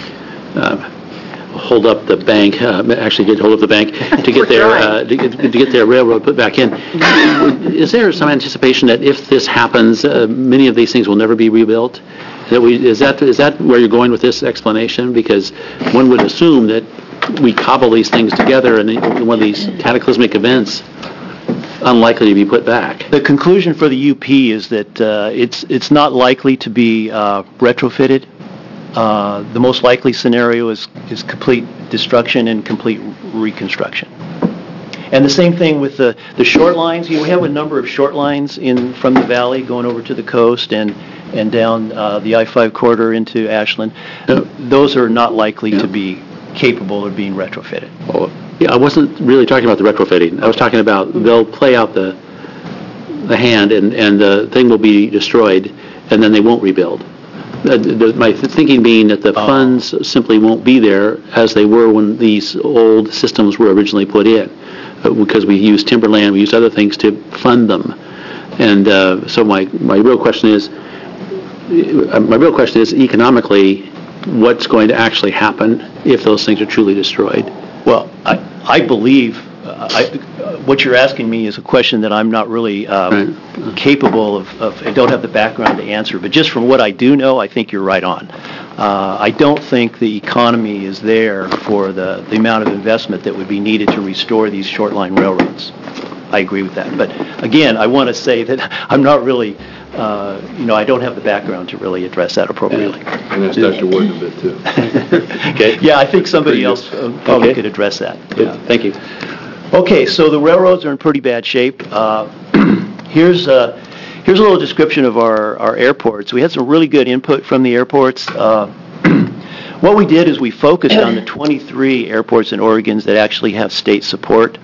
hold up the bank, actually did hold up the bank to get their railroad put back in. Is there some anticipation that if this happens, many of these things will never be rebuilt? Is that where you're going with this explanation? Because one would assume that we cobble these things together and one of these cataclysmic events unlikely to be put back. The conclusion for the UP is that it's not likely to be retrofitted. The most likely scenario is complete destruction and complete reconstruction. And the same thing with the short lines. We have a number of short lines from the valley going over to the coast and down the I-5 corridor into Ashland. Those are not likely to be capable of being retrofitted. Oh, yeah, I wasn't really talking about the retrofitting. I was talking about they'll play out the hand and the thing will be destroyed and then they won't rebuild. My thinking being that the funds simply won't be there as they were when these old systems were originally put in, because we used timberland, we used other things to fund them, and so my real question is economically, what's going to actually happen if those things are truly destroyed? Well, I believe what you're asking me is a question that I'm not really capable of. I don't have the background to answer, but just from what I do know, I think you're right on. I don't think the economy is there for the amount of investment that would be needed to restore these short line railroads. I agree with that. But again, I want to say that I'm not really, I don't have the background to really address that appropriately. And that's Dr. Warden a bit too. Okay. Yeah, I think somebody else probably could address that. Good. Thank you. Okay, so the railroads are in pretty bad shape. Here's a little description of our airports. We had some really good input from the airports. What we did is we focused on the 23 airports in Oregon that actually have state support.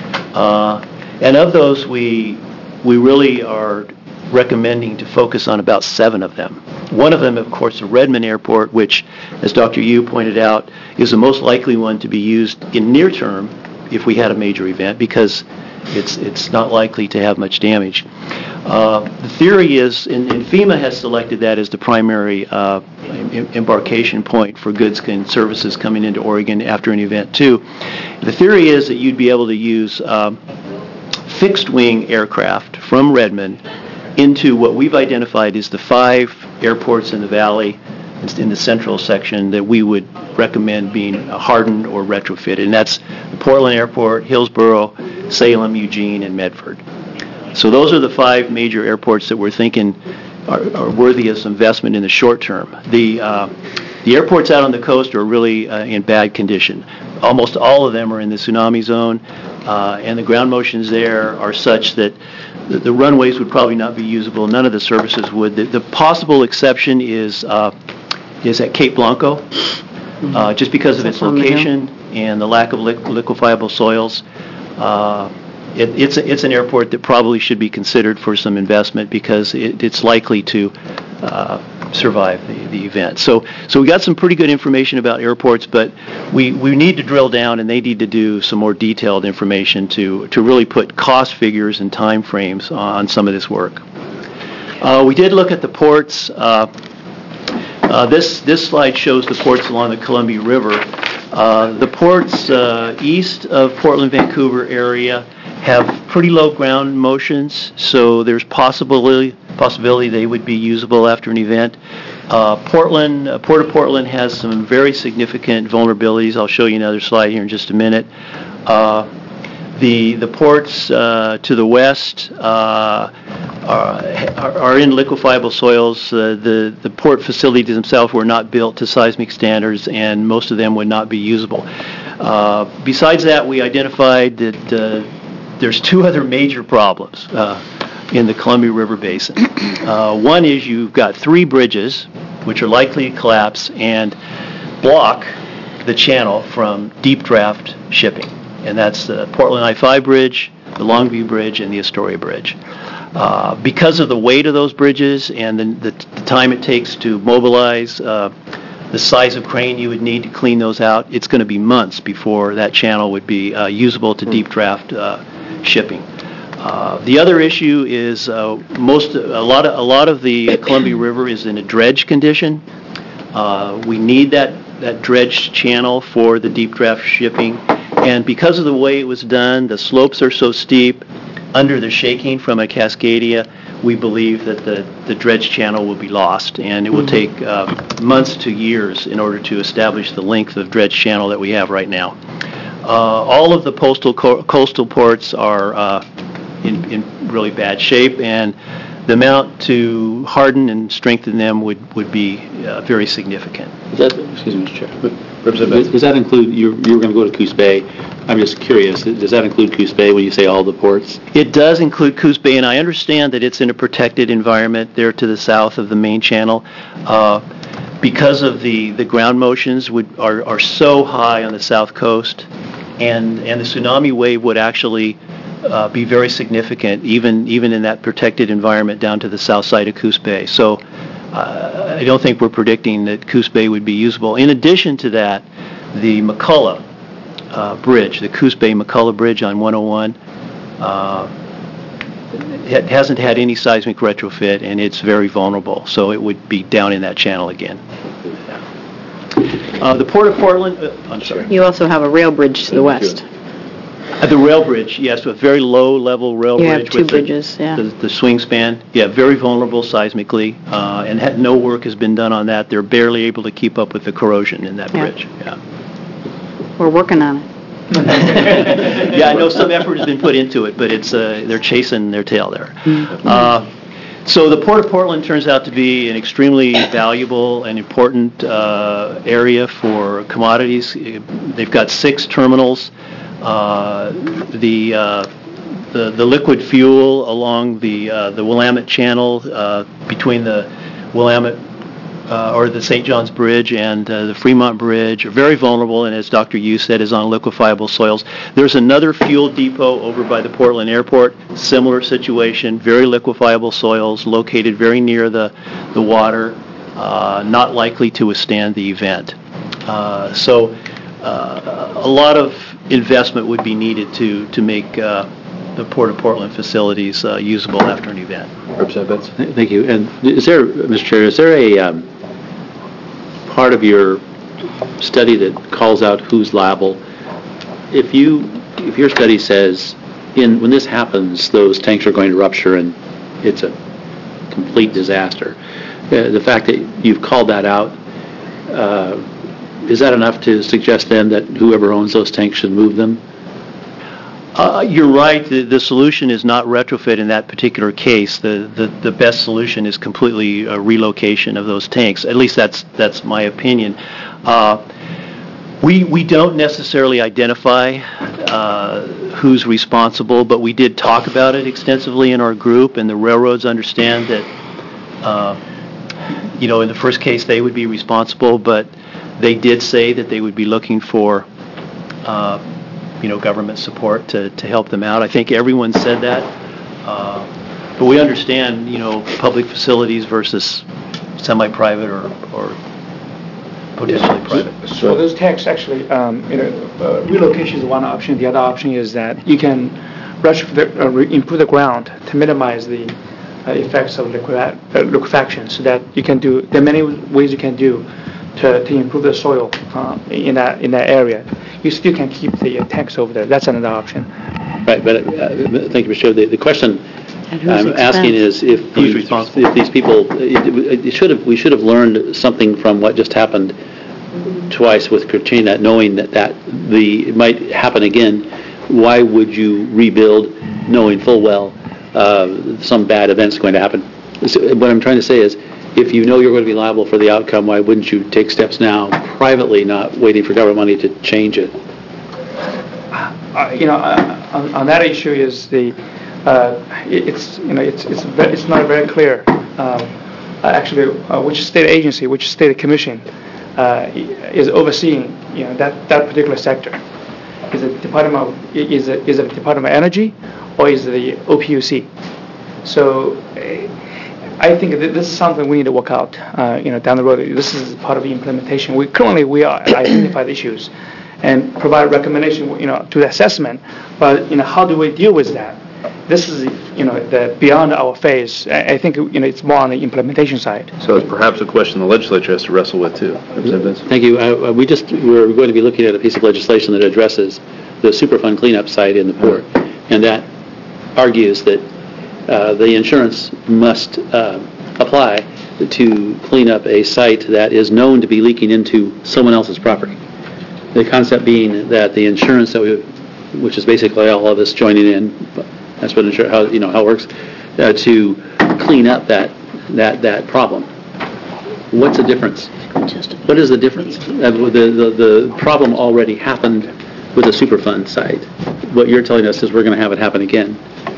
And of those, we really are recommending to focus on about 7 of them. One of them, of course, the Redmond Airport, which, as Dr. Yu pointed out, is the most likely one to be used in near term if we had a major event, because it's not likely to have much damage. The theory is, and FEMA has selected that as the primary embarkation point for goods and services coming into Oregon after an event too. The theory is that you'd be able to use fixed-wing aircraft from Redmond into what we've identified as the 5 airports in the valley, in the central section, that we would recommend being hardened or retrofitted. And that's the Portland Airport, Hillsboro, Salem, Eugene, and Medford. So those are the 5 major airports that we're thinking are worthy of some investment in the short term. The airports out on the coast are really in bad condition. Almost all of them are in the tsunami zone, and the ground motions there are such that the runways would probably not be usable. None of the services would. The possible exception is at Cape Blanco, just because of its location and the lack of liquefiable soils. It's an airport that probably should be considered for some investment because it's likely to survive the event. So we got some pretty good information about airports, but we need to drill down, and they need to do some more detailed information to really put cost figures and time frames on some of this work. We did look at the ports. This slide shows the ports along the Columbia River. The ports east of Portland, Vancouver area have pretty low ground motions, so there's possibility they would be usable after an event. Port of Portland has some very significant vulnerabilities. I'll show you another slide here in just a minute. The ports to the west are in liquefiable soils. The port facilities themselves were not built to seismic standards, and most of them would not be usable. Besides that, we identified that there's 2 other major problems in the Columbia River Basin. One is you've got 3 bridges, which are likely to collapse and block the channel from deep draft shipping. And that's the Portland I-5 bridge, the Longview Bridge, and the Astoria Bridge. Because of the weight of those bridges and the time it takes to mobilize, the size of crane you would need to clean those out, it's going to be months before that channel would be usable to deep draft shipping. The other issue is a lot of the Columbia River is in a dredge condition. We need that dredged channel for the deep draft shipping, and because of the way it was done, the slopes are so steep under the shaking from a Cascadia, we believe that the dredge channel will be lost, and it will take months to years in order to establish the length of dredge channel that we have right now. All of the coastal ports are in really bad shape, and the amount to harden and strengthen them would be very significant. Excuse me, Mr. Chair. Does that include, you were going to go to Coos Bay? I'm just curious, does that include Coos Bay when you say all the ports? It does include Coos Bay, and I understand that it's in a protected environment there to the south of the main channel. Because of the ground motions are so high on the south coast, and the tsunami wave would actually be very significant, even in that protected environment down to the south side of Coos Bay. So I don't think we're predicting that Coos Bay would be usable. In addition to that, the McCullough Bridge, the Coos Bay McCullough Bridge on 101, it hasn't had any seismic retrofit, and it's very vulnerable. So it would be down in that channel again. The Port of Portland, I'm sorry. You also have a rail bridge to the west. The rail bridge, yes, a very low-level rail You bridge. have two bridges, yeah. The swing span. Yeah, very vulnerable seismically, and no work has been done on that. They're barely able to keep up with the corrosion in that bridge. Yeah. We're working on it. Yeah, I know some effort has been put into it, but they're chasing their tail there. So the Port of Portland turns out to be an extremely valuable and important area for commodities. They've got 6 terminals. The liquid fuel along the Willamette Channel between the Willamette or the St. John's Bridge and the Fremont Bridge are very vulnerable, and as Dr. Yu said, is on liquefiable soils. There's another fuel depot over by the Portland Airport, similar situation, very liquefiable soils, located very near the water, not likely to withstand the event. So a lot of investment would be needed to make the Port of Portland facilities usable after an event. Representative Betts. Thank you. And is there, Mr. Chair, is there a part of your study that calls out who's liable? If your study says when this happens, those tanks are going to rupture and it's a complete disaster, the fact that you've called that out, is that enough to suggest then that whoever owns those tanks should move them? You're right. The solution is not retrofit in that particular case. The best solution is completely relocation of those tanks. At least that's my opinion. We don't necessarily identify who's responsible, but we did talk about it extensively in our group, and the railroads understand that, in the first case they would be responsible, but they did say that they would be looking for government support to help them out. I think everyone said that, but we understand, public facilities versus semi-private or potentially private. So those tanks actually, relocation is one option. The other option is that you can improve the ground to minimize the effects of liquefaction, so that you can do. There are many ways you can do to improve the soil in that area. You still can keep the tanks over there. That's another option. Right, but thank you, Mr. Chair. The question I'm asking is if these people, we should have learned something from what just happened twice with Katrina, knowing that it might happen again. Why would you rebuild knowing full well some bad event's going to happen? So what I'm trying to say is, if you know you're going to be liable for the outcome, why wouldn't you take steps now, privately, not waiting for government money to change it? On that issue is it's not very clear. Actually, which state agency, which state commission is overseeing that particular sector? Is it Department of Energy, or is it the OPUC? So I think that this is something we need to work out, down the road. This is part of the implementation. We are identified issues and provide recommendation, to the assessment. But, how do we deal with that? This is, the beyond our phase. I think, it's more on the implementation side. So it's perhaps a question the legislature has to wrestle with, too. Thank you. We're going to be looking at a piece of legislation that addresses the Superfund cleanup site in the port, and that argues that the insurance must apply to clean up a site that is known to be leaking into someone else's property. The concept being that the insurance which is basically all of us joining in, that's what how it works, to clean up that problem. What's the difference? What is the difference? The problem already happened with the Superfund site. What you're telling us is we're going to have it happen again.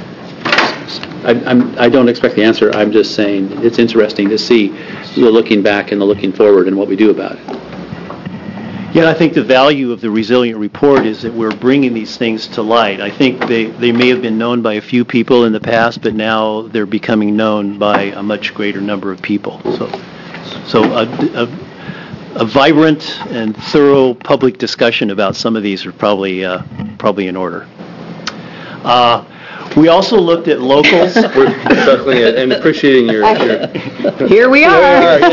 I don't expect the answer. I'm just saying it's interesting to see the looking back and the looking forward and what we do about it. Yeah, I think the value of the Resilient Report is that we're bringing these things to light. I think they may have been known by a few people in the past, but now they're becoming known by a much greater number of people. So a vibrant and thorough public discussion about some of these are probably in order. We also looked at locals. We're chuckling and appreciating your... Here we are.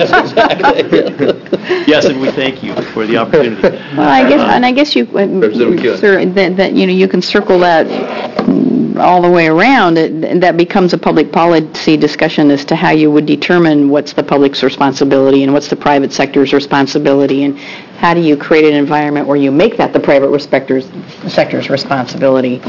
Yes, and we thank you for the opportunity. Well, I guess you, sir, that you can circle that all the way around. And that becomes a public policy discussion as to how you would determine what's the public's responsibility and what's the private sector's responsibility, and how do you create an environment where you make that the private sector's responsibility.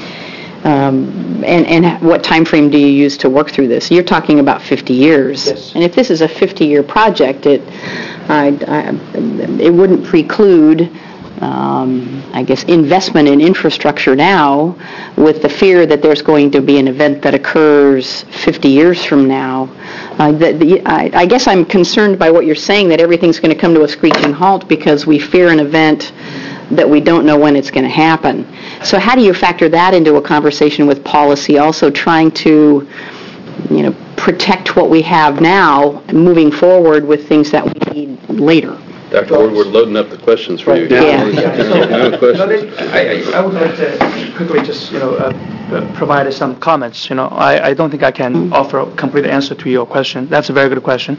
And what time frame do you use to work through this? You're talking about 50 years. Yes. And if this is a 50-year project, it wouldn't preclude, I guess, investment in infrastructure now, with the fear that there's going to be an event that occurs 50 years from now. I guess I'm concerned by what you're saying, that everything's going to come to a screeching halt because we fear an event that we don't know when it's going to happen. So how do you factor that into a conversation with policy, also trying to, protect what we have now, moving forward with things that we need later? Dr. Ward, we're loading up the questions for you. Yeah. I would like to quickly just, provide some comments. I don't think I can offer a complete answer to your question. That's a very good question.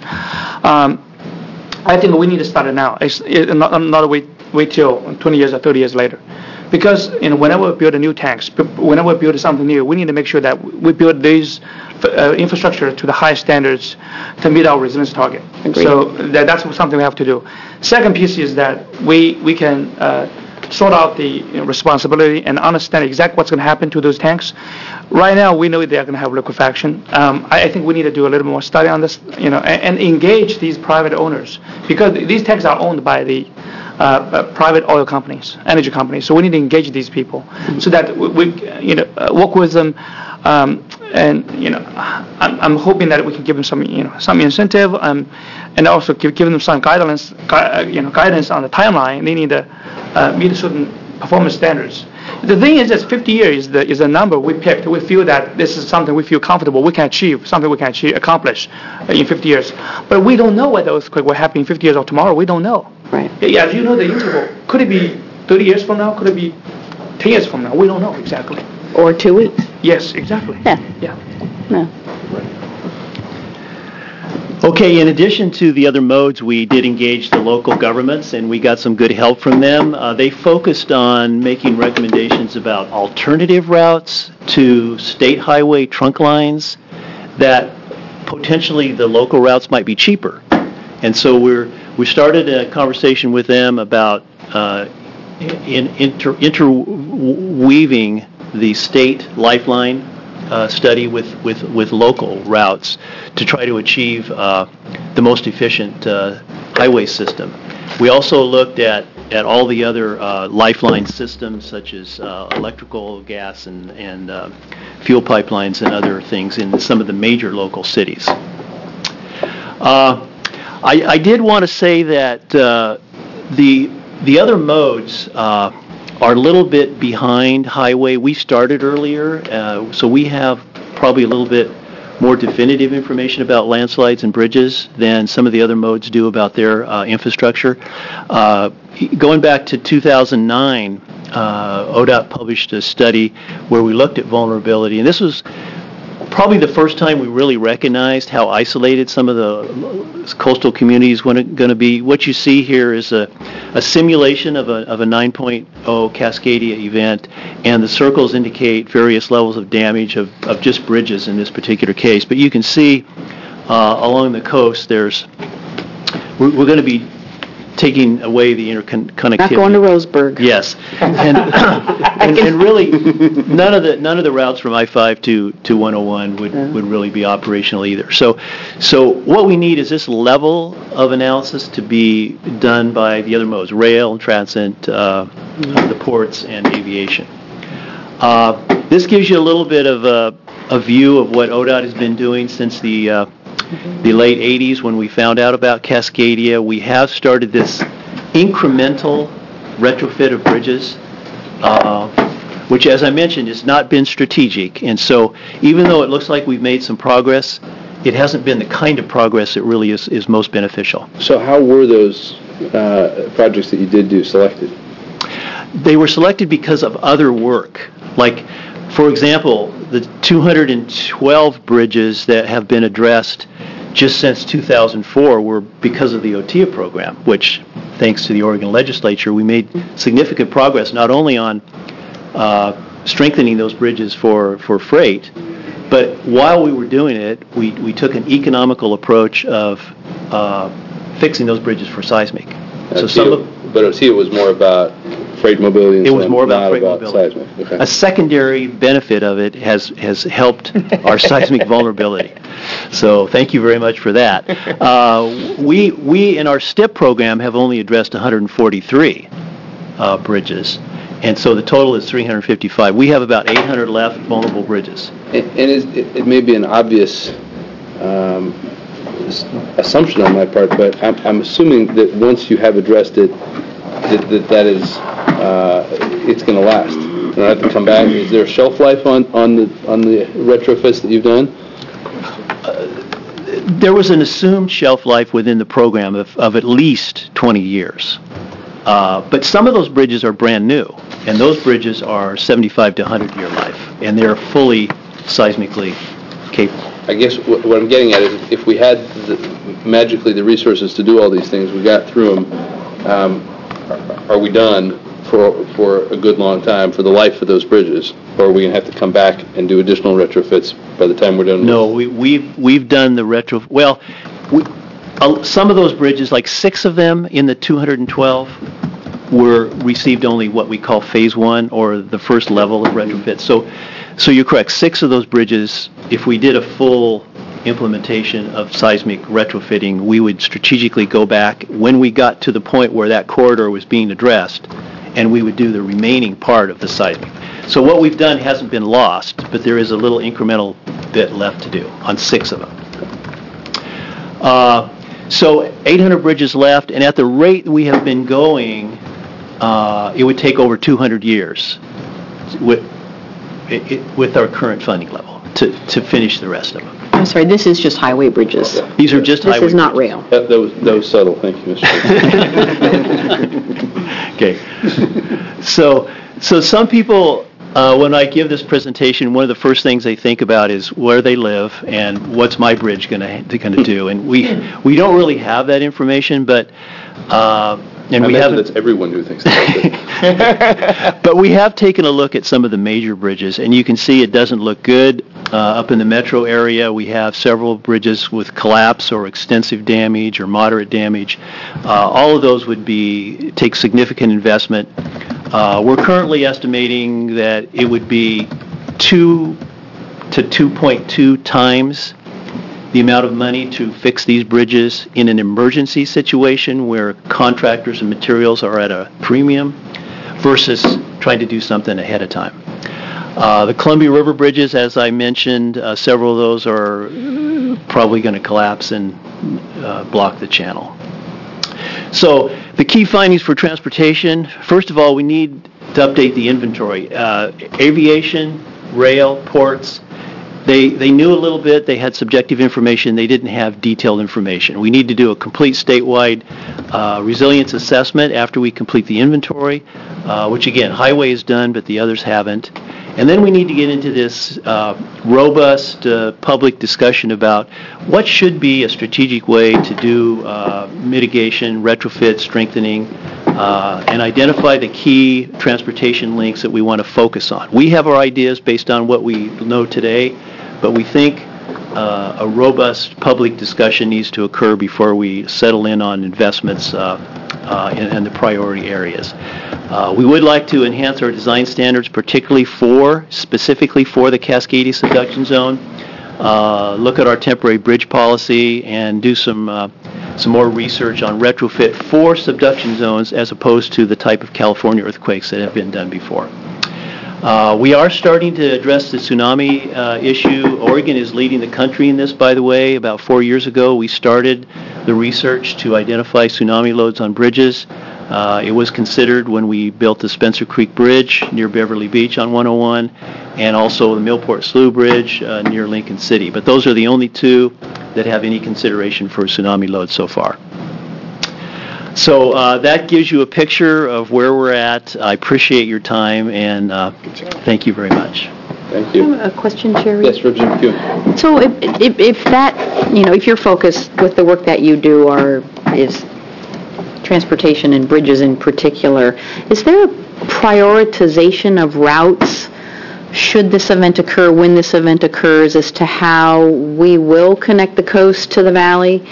I think we need to start it now. It's not wait till 20 years or 30 years later. Because whenever we build a new tanks, whenever we build something new, we need to make sure that we build these infrastructure to the highest standards to meet our resilience target. Agreed. So that's something we have to do. Second piece is that we can sort out the responsibility and understand exactly what's going to happen to those tanks. Right now, we know they're going to have liquefaction. I think we need to do a little more study on this, and engage these private owners, because these tanks are owned by the private oil companies, energy companies. So we need to engage these people so that we work with them. And I'm hoping that we can give them some incentive, and also give them some guidance on the timeline. They need to meet certain performance standards. The thing is that 50 years is a number we picked. We feel that this is something we feel comfortable we can achieve, something we can accomplish in 50 years. But we don't know whether the earthquake will happen in 50 years or tomorrow. We don't know. Right. Yeah, as you know, the interval, could it be 30 years from now? Could it be 10 years from now? We don't know exactly. Or 2 weeks. Yes, exactly. Yeah. No. Okay, in addition to the other modes, we did engage the local governments, and we got some good help from them. They focused on making recommendations about alternative routes to state highway trunk lines that potentially the local routes might be cheaper. And so we started a conversation with them about interweaving the state lifeline study with local routes to try to achieve the most efficient highway system. We also looked at all the other lifeline systems, such as electrical, gas, and fuel pipelines and other things in some of the major local cities. I did want to say that the other modes are a little bit behind highway. We started earlier, so we have probably a little bit more definitive information about landslides and bridges than some of the other modes do about their infrastructure. Going back to 2009, ODOT published a study where we looked at vulnerability, and this was probably the first time we really recognized how isolated some of the coastal communities were going to be. What you see here is a simulation of a 9.0 Cascadia event, and the circles indicate various levels of damage of just bridges in this particular case. But you can see along the coast, we're going to be taking away the interconnectivity. Not going to Roseburg. Yes, and really, none of the routes from I-5 to 101 would really be operational either. So what we need is this level of analysis to be done by the other modes: rail, transit, the ports, and aviation. This gives you a little bit of a view of what ODOT has been doing since the late 80s when we found out about Cascadia. We have started this incremental retrofit of bridges, which, as I mentioned, has not been strategic. And so even though it looks like we've made some progress, it hasn't been the kind of progress that really is most beneficial. So how were those projects that you did do selected? They were selected because of other work. Like, for example, the 212 bridges that have been addressed just since 2004 were because of the OTIA program, which, thanks to the Oregon legislature, we made significant progress not only on strengthening those bridges for freight, but while we were doing it, we took an economical approach of fixing those bridges for seismic. But OTIA was more about freight mobility and it was more about freight mobility. Seismic. Okay. A secondary benefit of it has helped our seismic vulnerability. So thank you very much for that. We in our STIP program have only addressed 143 bridges, and so the total is 355. We have about 800 left vulnerable bridges. And it may be an obvious assumption on my part, but I'm assuming that once you have addressed it, that is it's going to last. You don't have to come back. Is there a shelf life on the retrofits that you've done? There was an assumed shelf life within the program of at least 20 years. But some of those bridges are brand new, and those bridges are 75 to 100-year life, and they're fully seismically capable. I guess what I'm getting at is if we had magically the resources to do all these things, we got through them, are we done for a good long time for the life of those bridges, or are we going to have to come back and do additional retrofits by the time we're done? No, we've done the retro. Well, some of those bridges, like 6 of them in the 212, received only what we call phase 1 or the first level of retrofit. So you're correct. 6 of those bridges, if we did a full implementation of seismic retrofitting, we would strategically go back when we got to the point where that corridor was being addressed, and we would do the remaining part of the seismic. So what we've done hasn't been lost, but there is a little incremental bit left to do on 6 of them. So 800 bridges left, and at the rate we have been going, it would take over 200 years with our current funding level to finish the rest of them. I'm sorry, this is just highway bridges. These are just highway This is not bridges. rail. That was subtle. Thank you, Mr. Okay. So some people, when I give this presentation, one of the first things they think about is where they live and what's my bridge going to do. And we don't really have that information, but and we haven't. That's everyone who thinks that. But we have taken a look at some of the major bridges, and you can see it doesn't look good. Up in the metro area, we have several bridges with collapse or extensive damage or moderate damage. All of those would take significant investment. We're currently estimating that it would be 2 to 2.2 times the amount of money to fix these bridges in an emergency situation where contractors and materials are at a premium versus trying to do something ahead of time. The Columbia River bridges, as I mentioned, several of those are probably going to collapse and block the channel. So the key findings for transportation, first of all, we need to update the inventory. Aviation, rail, ports, They knew a little bit, they had subjective information, they didn't have detailed information. We need to do a complete statewide resilience assessment after we complete the inventory, which again, Highway has done, but the others haven't. And then we need to get into this robust public discussion about what should be a strategic way to do mitigation, retrofit, strengthening, and identify the key transportation links that we want to focus on. We have our ideas based on what we know today, but we think a robust public discussion needs to occur before we settle in on investments in the priority areas. We would like to enhance our design standards, specifically for the Cascadia subduction zone. Look at our temporary bridge policy and do some more research on retrofit for subduction zones as opposed to the type of California earthquakes that have been done before. We are starting to address the tsunami issue. Oregon is leading the country in this, by the way. About 4 years ago, we started the research to identify tsunami loads on bridges. It was considered when we built the Spencer Creek Bridge near Beverly Beach on 101, and also the Millport Slough Bridge near Lincoln City. But those are the only two that have any consideration for tsunami loads so far. So that gives you a picture of where we're at. I appreciate your time, and thank you very much. Thank you. I have a question, Jerry. Yes, Representative McEwen. So if that, if your focus with the work that you do is transportation and bridges in particular, is there a prioritization of routes should this event occur, when this event occurs, as to how we will connect the coast to the valley?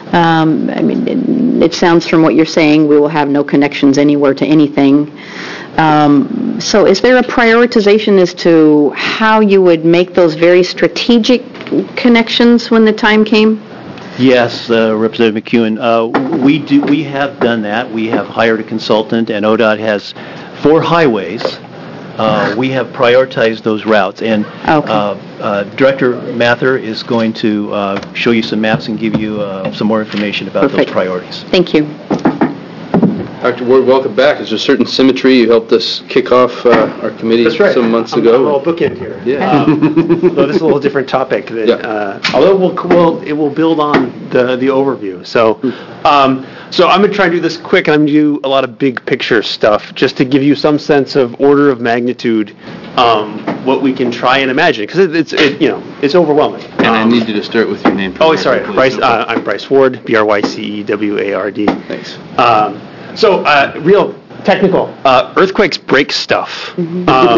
It sounds from what you're saying we will have no connections anywhere to anything. So is there a prioritization as to how you would make those very strategic connections when the time came? Yes, Representative McEwen. We have done that. We have hired a consultant, and ODOT has 4 highways. We have prioritized those routes, and Director Mather is going to show you some maps and give you some more information about those priorities. Thank you. Dr. Ward, welcome back. There's a certain symmetry. You helped us kick off our committee some months ago. I'm a little bookend here. Yeah. Though this is a little different topic. Although it will build on the overview. So I'm going to try and do this quick, and I'm going to do a lot of big picture stuff just to give you some sense of order of magnitude, what we can try and imagine, because it's overwhelming. And I need you to start with your name. Sorry, Bryce. I'm Bryce Ward, BRYCEWARD. Thanks. Real technical. Earthquakes break stuff. And now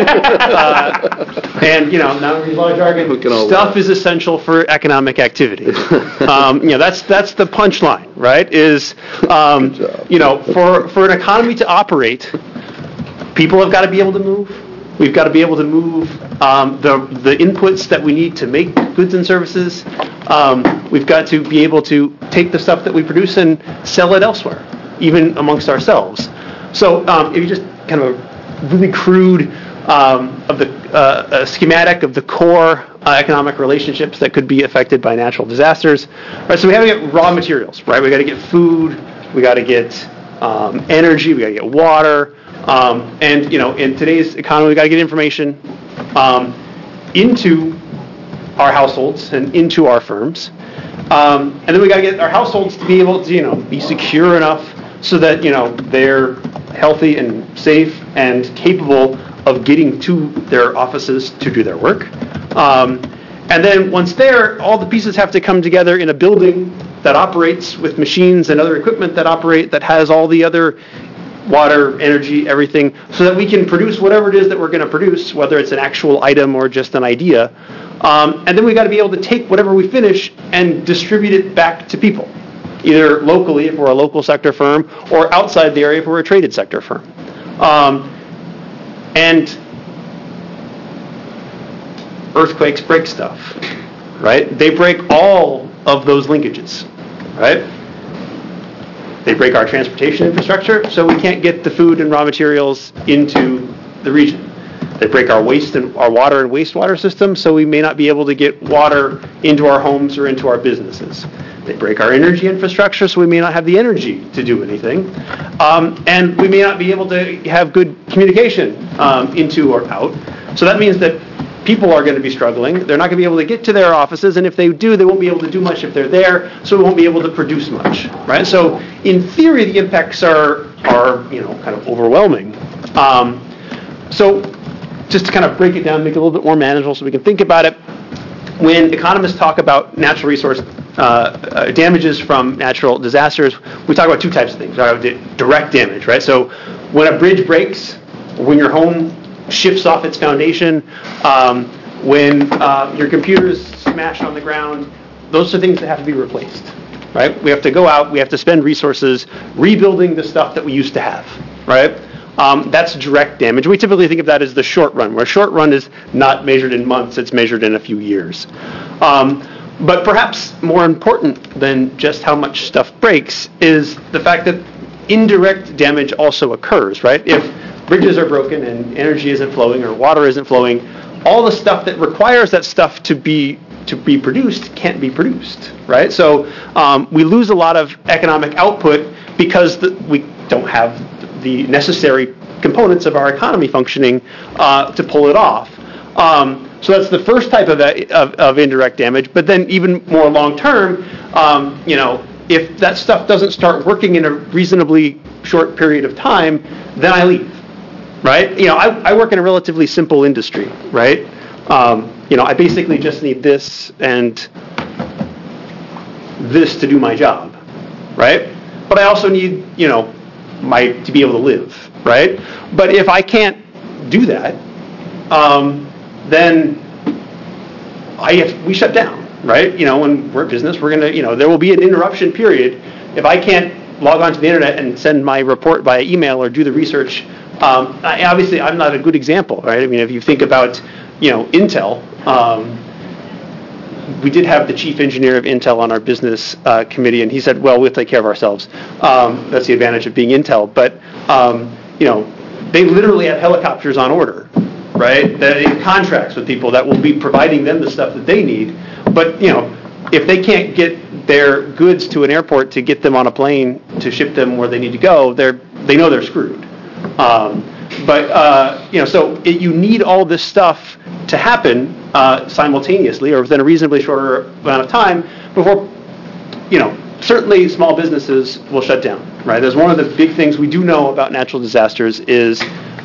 we use a lot of jargon. Stuff is essential for economic activity. That's the punchline, right? Is for an economy to operate, people have got to be able to move. We've got to be able to move the inputs that we need to make goods and services. We've got to be able to take the stuff that we produce and sell it elsewhere, even amongst ourselves. So if you just kind of a really crude schematic of the core economic relationships that could be affected by natural disasters. Right, so we have to get raw materials, right? We got to get food, we got to get energy, we got to get water, and in today's economy, we got to get information into our households and into our firms, and then we got to get our households to be able to be secure enough so that they're healthy and safe and capable of getting to their offices to do their work. And then once there, all the pieces have to come together in a building that operates with machines and other equipment that operate, that has all the other water, energy, everything, so that we can produce whatever it is that we're going to produce, whether it's an actual item or just an idea. And then we got to be able to take whatever we finish and distribute it back to people, either locally if we're a local sector firm, or outside the area if we're a traded sector firm. And earthquakes break stuff, right? They break all of those linkages, right? They break our transportation infrastructure, so we can't get the food and raw materials into the region. They break our water and wastewater system, so we may not be able to get water into our homes or into our businesses. They break our energy infrastructure, so we may not have the energy to do anything. And we may not be able to have good communication into or out. So that means that people are going to be struggling. They're not going to be able to get to their offices, and if they do, they won't be able to do much if they're there, so we won't be able to produce much, right? So in theory, the impacts are kind of overwhelming. So just to kind of break it down, make it a little bit more manageable so we can think about it, when economists talk about natural resource damages from natural disasters, we talk about two types of things. Direct damage, right? So when a bridge breaks, when your home shifts off its foundation, when your computer is smashed on the ground, those are things that have to be replaced, right? We have to go out, we have to spend resources rebuilding the stuff that we used to have, right? That's direct damage. We typically think of that as the short run, where short run is not measured in months, it's measured in a few years. But perhaps more important than just how much stuff breaks is the fact that indirect damage also occurs, right? If bridges are broken and energy isn't flowing or water isn't flowing, all the stuff that requires that stuff to be produced can't be produced, right? So we lose a lot of economic output because we don't have the necessary components of our economy functioning to pull it off. So that's the first type of indirect damage. But then even more long term, if that stuff doesn't start working in a reasonably short period of time, then I leave, right? I work in a relatively simple industry, right? I basically just need this and this to do my job, right? But I also need, to be able to live, right? But if I can't do that, then we shut down, right? When we're a business, we're going to, there will be an interruption period. If I can't log onto the internet and send my report via email or do the research, obviously I'm not a good example, right? I mean, if you think about, Intel, we did have the chief engineer of Intel on our business committee, and he said, well, we'll take care of ourselves. That's the advantage of being Intel. But, they literally have helicopters on order, right? They have contracts with people that will be providing them the stuff that they need. But, if they can't get their goods to an airport to get them on a plane to ship them where they need to go, they know they're screwed. So you need all this stuff to happen simultaneously or within a reasonably shorter amount of time before, certainly small businesses will shut down, right? There's one of the big things we do know about natural disasters is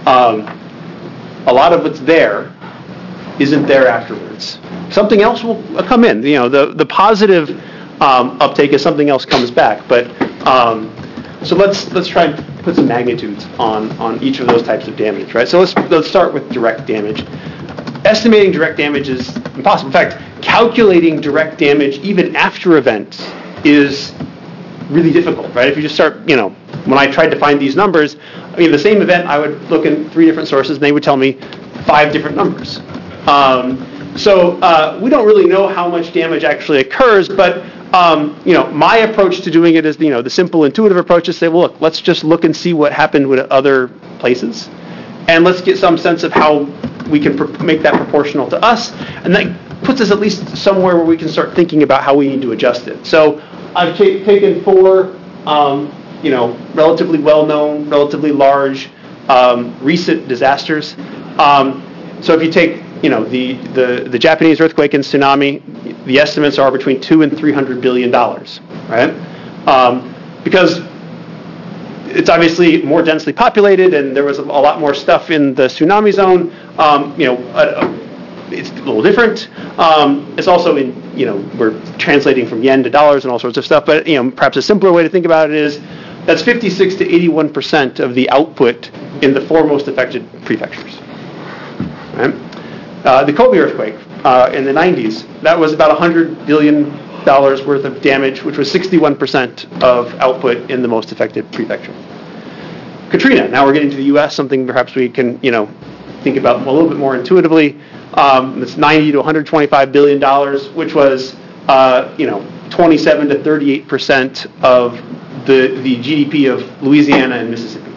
a lot of what's there isn't there afterwards. Something else will come in. The positive uptake is something else comes back. But so let's try and put some magnitudes on each of those types of damage, right? So let's start with direct damage. Estimating direct damage is impossible. In fact, calculating direct damage even after events is really difficult, right? If you just start, when I tried to find these numbers, the same event, I would look in 3 different sources, and they would tell me 5 different numbers. So we don't really know how much damage actually occurs, but my approach to doing it is, the simple intuitive approach is say, well, look, let's just look and see what happened with other places, and let's get some sense of how we can make that proportional to us, and that puts us at least somewhere where we can start thinking about how we need to adjust it. So I've taken 4, relatively well-known, relatively large, recent disasters. So if you take, the Japanese earthquake and tsunami, the estimates are between $200 and $300 billion, right? Because it's obviously more densely populated, and there was a lot more stuff in the tsunami zone. It's a little different. It's also we're translating from yen to dollars and all sorts of stuff. But perhaps a simpler way to think about it is that's 56 to 81% of the output in the 4 most affected prefectures. Right? The Kobe earthquake in the 90s, that was about $100 billion worth of damage, which was 61% of output in the most affected prefecture. Katrina, now we're getting to the U.S., something perhaps we can, think about a little bit more intuitively. It's $90 to $125 billion, which was, 27 to 38% of the GDP of Louisiana and Mississippi.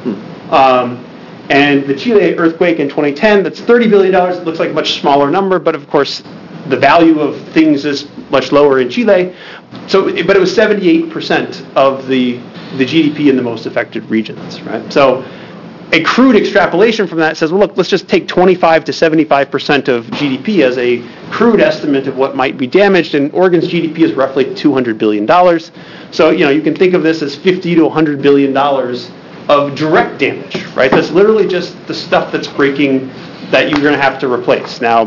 And the Chile earthquake in 2010, that's $30 billion. It looks like a much smaller number, but of course, the value of things is much lower in Chile. But it was 78% of the GDP in the most affected regions, right? So a crude extrapolation from that says, well, look, let's just take 25 to 75% of GDP as a crude estimate of what might be damaged, and Oregon's GDP is roughly $200 billion. So, you can think of this as $50 to $100 billion of direct damage, right? That's literally just the stuff that's breaking that you're going to have to replace. Now,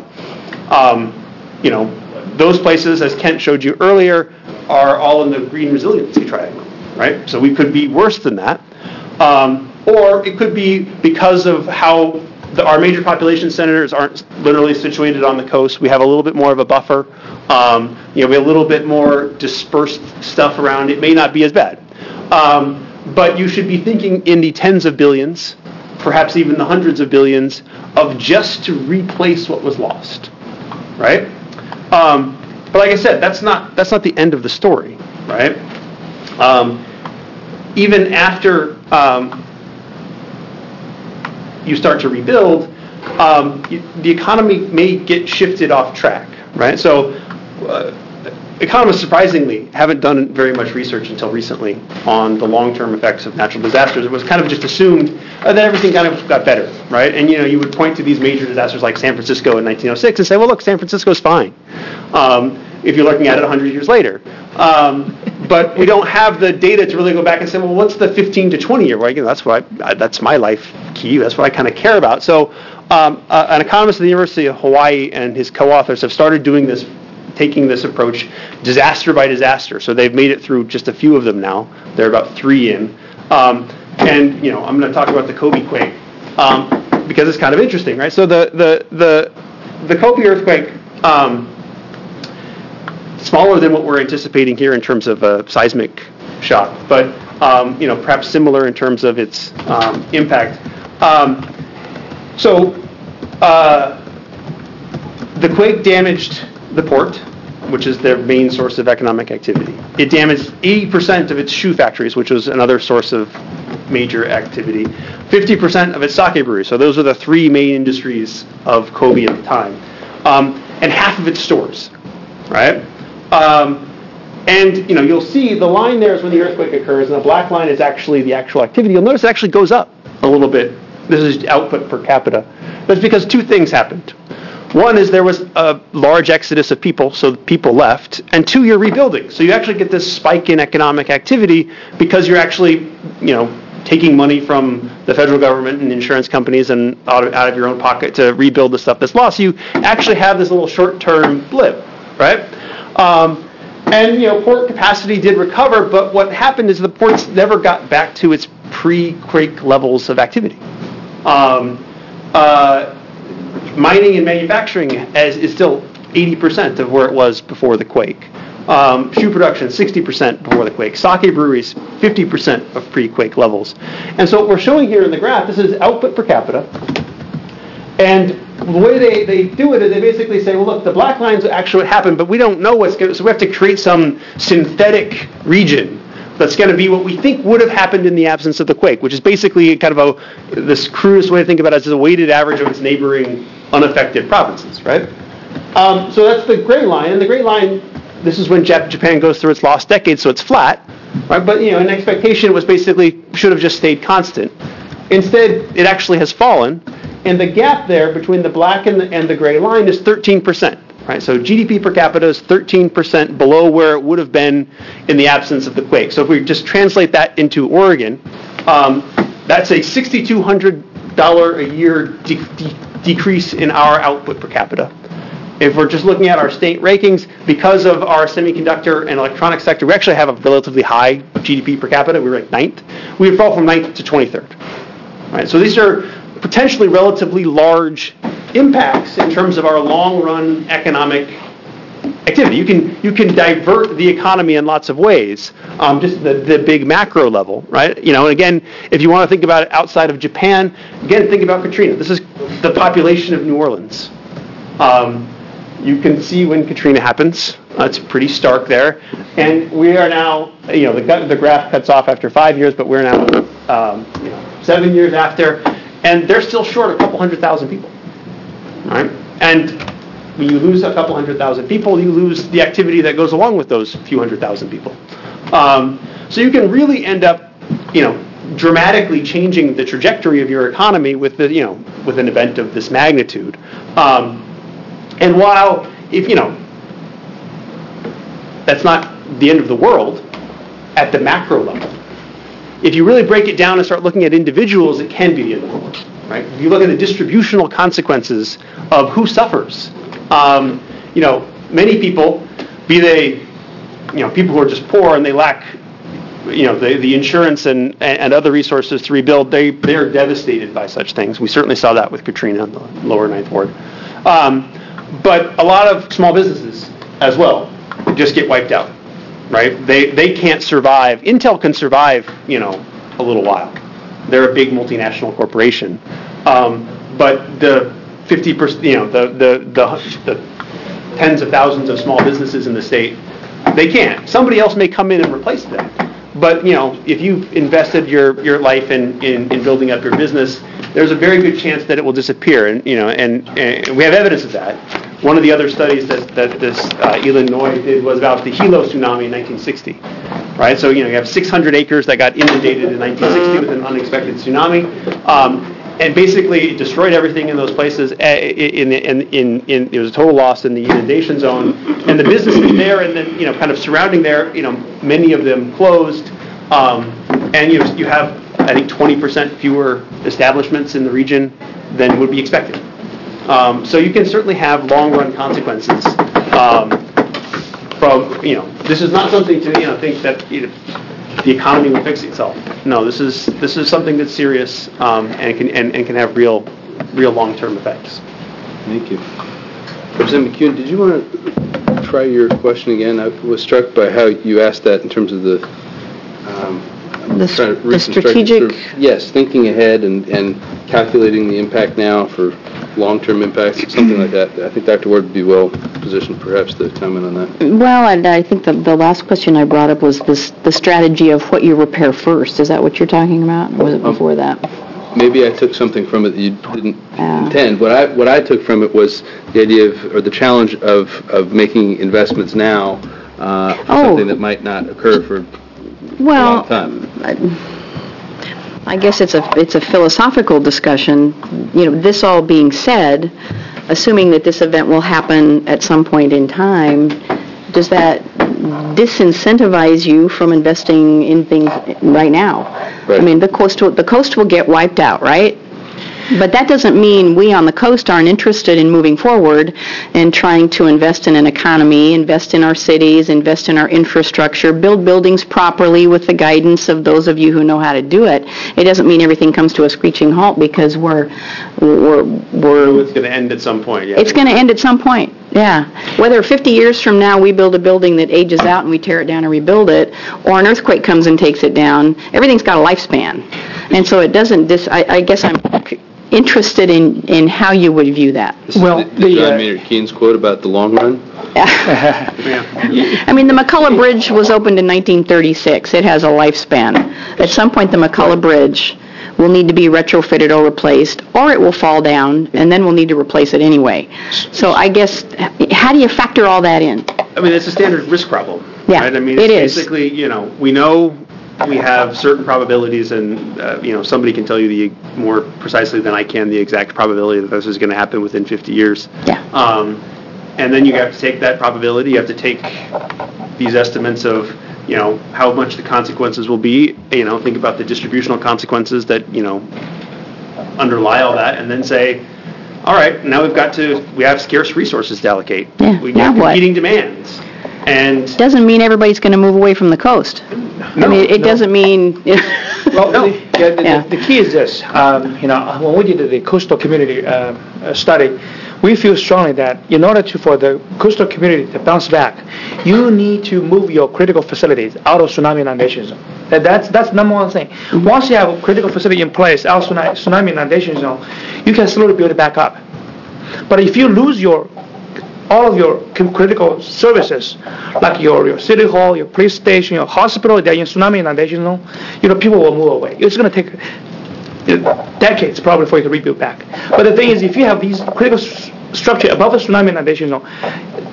those places, as Kent showed you earlier, are all in the green resiliency triangle, right? So we could be worse than that. Or it could be because of how our major population centers aren't literally situated on the coast. We have a little bit more of a buffer. We have a little bit more dispersed stuff around. It may not be as bad. But you should be thinking in the tens of billions, perhaps even the hundreds of billions, of just to replace what was lost, right? But like I said, that's not the end of the story, right? Even after you start to rebuild, the economy may get shifted off track, right? So economists, surprisingly, haven't done very much research until recently on the long-term effects of natural disasters. It was kind of just assumed that everything kind of got better, right? And, you would point to these major disasters like San Francisco in 1906 and say, well, look, San Francisco's fine, if you're looking at it 100 years later. But we don't have the data to really go back and say, well, what's the 15 to 20 year? Well, that's my life key. That's what I kind of care about. So an economist at the University of Hawaii and his co-authors have started doing this, taking this approach disaster by disaster. So they've made it through just a few of them now. They're about 3 in. And, I'm going to talk about the Kobe quake because it's kind of interesting, right? So the Kobe earthquake, smaller than what we're anticipating here in terms of a seismic shock, but perhaps similar in terms of its impact. The quake damaged the port, which is their main source of economic activity. It damaged 80% of its shoe factories, which was another source of major activity. 50% of its sake breweries. So those are the 3 main industries of Kobe at the time. And half of its stores, right? And you'll see the line there is when the earthquake occurs, and the black line is actually the actual activity. You'll notice it actually goes up a little bit. This is output per capita. That's because 2 things happened. One is there was a large exodus of people, so people left, and 2, you're rebuilding. So you actually get this spike in economic activity because you're actually, taking money from the federal government and insurance companies and out of your own pocket to rebuild the stuff that's lost. You actually have this little short-term blip, right? And port capacity did recover, but what happened is the ports never got back to its pre-quake levels of activity. Mining and manufacturing is still 80% of where it was before the quake. Shoe production, 60% before the quake. Sake breweries, 50% of pre-quake levels. And so what we're showing here in the graph, this is output per capita. And the way they do it is they basically say, well, look, the black line's actually what happened, but we don't know what's going to, so we have to create some synthetic region that's going to be what we think would have happened in the absence of the quake, which is basically kind of this crudest way to think about it as a weighted average of its neighboring unaffected provinces, right? So that's the gray line, and the gray line, this is when Japan goes through its lost decade, so it's flat, right? But, an expectation was basically should have just stayed constant. Instead, it actually has fallen, and the gap there between the black and the gray line is 13%. Right, so GDP per capita is 13% below where it would have been in the absence of the quake. So if we just translate that into Oregon, that's a $6,200 a year decrease in our output per capita. If we're just looking at our state rankings, because of our semiconductor and electronics sector, we actually have a relatively high GDP per capita. We rank 9th. We would fall from 9th to 23rd. Right, so these are potentially relatively large impacts in terms of our long-run economic activity. You can divert the economy in lots of ways, just the big macro level, right? And again, if you want to think about it outside of Japan, again, think about Katrina. This is the population of New Orleans. You can see when Katrina happens. It's pretty stark there. And we are now, the graph cuts off after 5 years, but we're now 7 years after, and they're still short a couple 100,000 people. Right? And when you lose a couple 100,000 people, you lose the activity that goes along with those few 100,000 people. So you can really end up, dramatically changing the trajectory of your economy with with an event of this magnitude. And while that's not the end of the world at the macro level, if you really break it down and start looking at individuals, it can be the end of the world, right? If you look at the distributional consequences of who suffers, many people, be they people who are just poor and they lack the insurance and other resources to rebuild, they are devastated by such things. We certainly saw that with Katrina in the lower Ninth Ward. But a lot of small businesses as well just get wiped out, right? They can't survive. Intel can survive, a little while. They're a big multinational corporation. But the 50%, the tens of thousands of small businesses in the state, they can't. Somebody else may come in and replace them. But, if you've invested your life in building up your business, there's a very good chance that it will disappear. And, and we have evidence of that. One of the other studies that this Illinois did was about the Hilo tsunami in 1960. Right? So, you have 600 acres that got inundated in 1960 with an unexpected tsunami. And basically it destroyed everything in those places. It was a total loss in the inundation zone, and the businesses there and then kind of surrounding there, many of them closed, and you have I think 20% fewer establishments in the region than would be expected. So you can certainly have long-run consequences from this is not something to think that the economy will fix itself. No, this is something that's serious and can have real long-term effects. Thank you. Representative McCune, did you want to try your question again? I was struck by how you asked that in terms of the strategic. Yes, thinking ahead and calculating the impact now for long-term impacts, something like that. I think Dr. Ward would be well positioned perhaps to comment on that. Well, and I think the last question I brought up was the strategy of what you repair first. Is that what you're talking about? Or was it before that? Maybe I took something from it that you didn't intend. What I took from it was the idea of, or the challenge of making investments now something that might not occur for a long time. I guess it's a philosophical discussion. This all being said, assuming that this event will happen at some point in time, does that disincentivize you from investing in things right now? Right. I mean, the coast will get wiped out, right? But that doesn't mean we on the coast aren't interested in moving forward and trying to invest in an economy, invest in our cities, invest in our infrastructure, build buildings properly with the guidance of those of you who know how to do it. It doesn't mean everything comes to a screeching halt because we're it's going to end at some point. Yeah. It's going to end at some point. Yeah. Whether 50 years from now we build a building that ages out and we tear it down and rebuild it, or an earthquake comes and takes it down, everything's got a lifespan. And so it doesn't, I guess I'm interested in how you would view that. Well, John Maynard Keynes quote about the long run? I mean, the McCullough Bridge was opened in 1936. It has a lifespan. At some point, the McCullough Bridge will need to be retrofitted or replaced, or it will fall down, and then we'll need to replace it anyway. So I guess, how do you factor all that in? I mean, it's a standard risk problem. Yeah, right? I mean, it's basically, we know we have certain probabilities, and somebody can tell you more precisely than I can the exact probability that this is going to happen within 50 years. Yeah. And then you have to take that probability. You have to take these estimates of how much the consequences will be. Think about the distributional consequences that underlie all that, and then say, all right, now we have scarce resources to allocate. Yeah. We have competing demands. And doesn't mean everybody's going to move away from the coast. No, I mean, it doesn't mean. The key is this. When we did the coastal community study, we feel strongly that in order for the coastal community to bounce back, you need to move your critical facilities out of tsunami inundation zone. That's number one thing. Once you have a critical facility in place out of tsunami inundation zone, you can slowly build it back up. But if you lose all of your critical services, like your city hall, your police station, your hospital, they're in tsunami inundation zone, people will move away. It's going to take decades probably for you to rebuild back. But the thing is, if you have these critical structure above the tsunami inundation zone,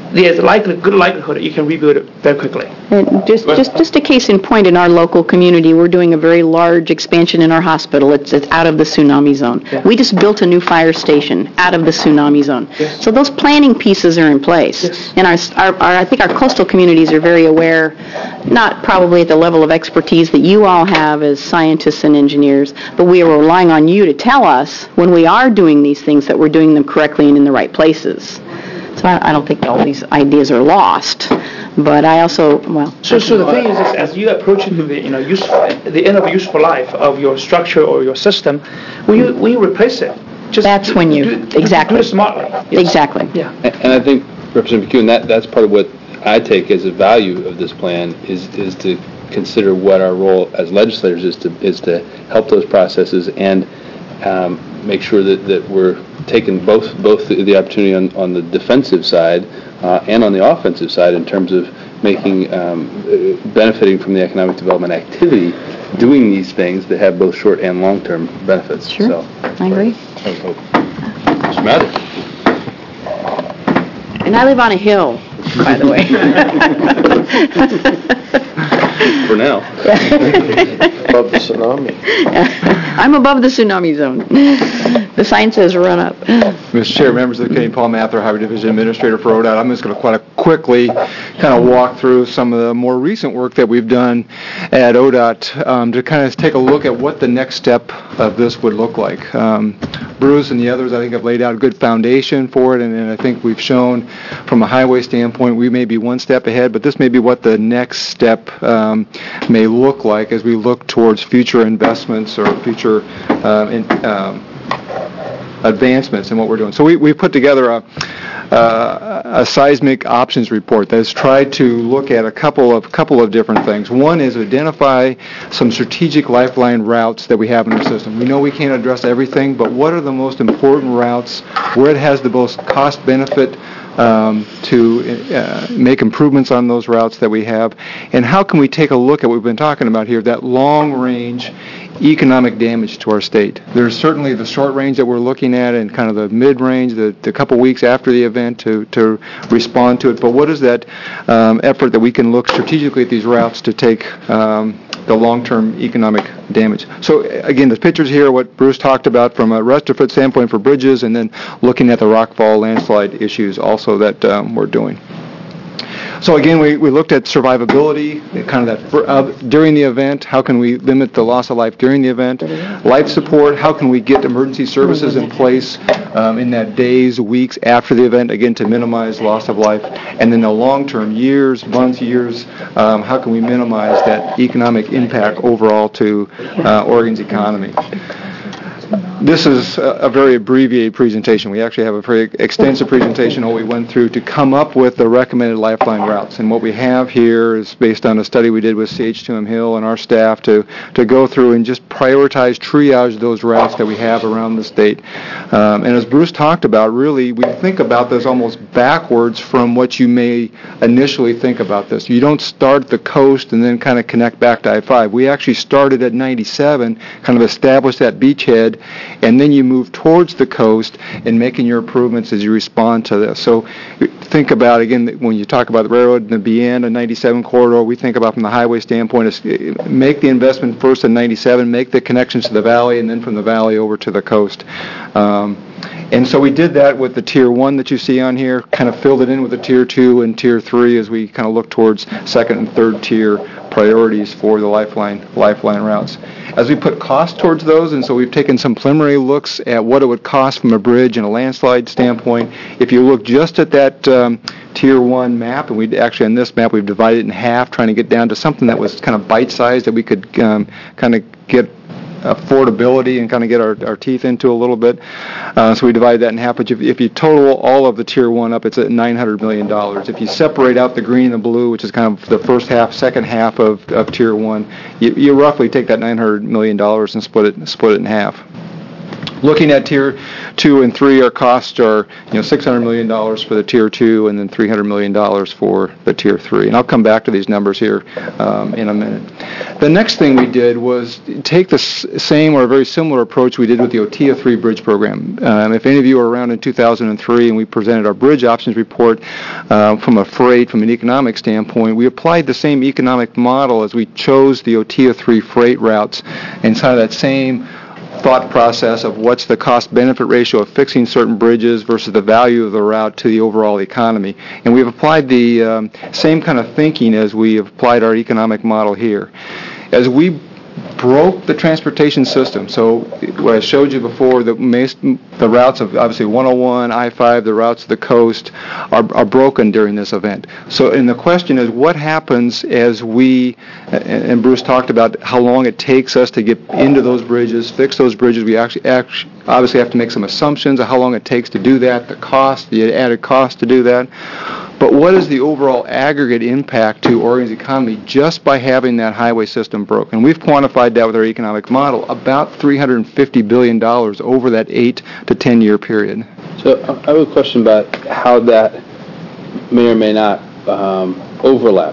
there's good likelihood that you can rebuild it very quickly. And just a case in point, in our local community, we're doing a very large expansion in our hospital. It's out of the tsunami zone. Yeah. We just built a new fire station out of the tsunami zone. Yes. So those planning pieces are in place. Yes. And I think our coastal communities are very aware, not probably at the level of expertise that you all have as scientists and engineers, but we are relying on you to tell us when we are doing these things that we're doing them correctly and in the right places. So I don't think all these ideas are lost, but I also, So the thing is, as you approach into the the end of useful life of your structure or your system, when you replace it, that's when you exactly do it smartly. Yes. Exactly. Yeah. And I think, Representative McEwen, that's part of what I take as a value of this plan is to consider what our role as legislators is to help those processes and make sure that we're taking both the opportunity on the defensive side and on the offensive side in terms of making benefiting from the economic development activity, doing these things that have both short and long-term benefits. Sure, So, I agree. Mr. Mather. And I live on a hill, by the way. For now. Above the tsunami. I'm above the tsunami zone. The sign says run up. Mr. Chair, members of the committee, Paul Mather, Highway Division Administrator for ODOT. I'm just going to quite quickly kind of walk through some of the more recent work that we've done at ODOT to kind of take a look at what the next step of this would look like. Bruce and the others, I think, have laid out a good foundation for it, and I think we've shown from a highway standpoint we may be one step ahead, but this may be what the next step may look like as we look towards future investments or future advancements in what we're doing. So we put together a seismic options report that has tried to look at a couple of different things. One is identify some strategic lifeline routes that we have in our system. We know we can't address everything, but what are the most important routes, where it has the most cost benefit to make improvements on those routes that we have, and how can we take a look at what we've been talking about here, that long-range economic damage to our state. There's certainly the short range that we're looking at and kind of the mid-range, the couple weeks after the event to respond to it, but what is that effort that we can look strategically at these routes to take the long-term economic damage. So again, the pictures here, what Bruce talked about from a retrofit standpoint for bridges, and then looking at the rockfall landslide issues also that we're doing. So again, we looked at survivability, kind of that during the event. How can we limit the loss of life during the event? Life support. How can we get emergency services in place in that days, weeks after the event, again to minimize loss of life? And then the long-term, years, months, years. How can we minimize that economic impact overall to Oregon's economy? This is a very abbreviated presentation. We actually have a very extensive presentation what we went through to come up with the recommended lifeline routes. And what we have here is based on a study we did with CH2M Hill and our staff to go through and just prioritize, triage those routes that we have around the state. And as Bruce talked about, really, we think about this almost backwards from what you may initially think about this. You don't start at the coast and then kind of connect back to I-5. We actually started at 97, kind of established that beachhead, and then you move towards the coast and making your improvements as you respond to this. So think about, again, when you talk about the railroad and the BN and 97 corridor, we think about from the highway standpoint is make the investment first in 97, make the connections to the valley, and then from the valley over to the coast. And so we did that with the Tier 1 that you see on here, kind of filled it in with the Tier 2 and Tier 3 as we kind of look towards second and third tier priorities for the lifeline routes. As we put cost towards those, and so we've taken some preliminary looks at what it would cost from a bridge and a landslide standpoint. If you look just at that Tier 1 map, and we actually on this map we've divided it in half, trying to get down to something that was kind of bite-sized that we could kind of get affordability and kind of get our teeth into a little bit. So we divided that in half, but if you total all of the Tier 1 up, it's at $900 million. If you separate out the green and the blue, which is kind of the first half, second half of Tier 1, you roughly take that $900 million and split it in half. Looking at Tier 2 and 3, our costs are, $600 million for the Tier 2 and then $300 million for the Tier 3. And I'll come back to these numbers here in a minute. The next thing we did was take the same or a very similar approach we did with the OTIA 3 bridge program. If any of you were around in 2003 and we presented our bridge options report from an economic standpoint, we applied the same economic model as we chose the OTIA 3 freight routes and kind of that same thought process of what's the cost-benefit ratio of fixing certain bridges versus the value of the route to the overall economy. And we've applied the same kind of thinking as we have applied our economic model here. As we broke the transportation system, so what I showed you before, the routes of obviously 101, I-5, the routes of the coast are broken during this event. So, and the question is, what happens as we, and Bruce talked about how long it takes us to get into those bridges, fix those bridges. We actually obviously have to make some assumptions of how long it takes to do that, the added cost to do that. But what is the overall aggregate impact to Oregon's economy just by having that highway system broken? We've quantified that with our economic model, about $350 billion over that 8 to 10 year period. So I have a question about how that may or may not overlap.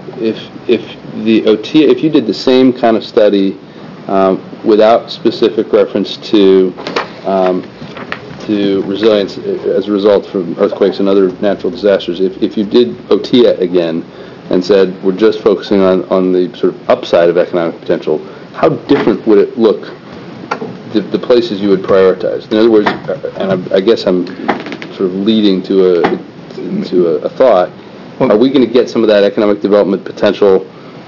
If you did the same kind of study without specific reference to resilience as a result from earthquakes and other natural disasters, if you did OTIA again and said we're just focusing on the sort of upside of economic potential, how different would it look, the places you would prioritize? In other words, and I guess I'm sort of leading to a thought, are we going to get some of that economic development potential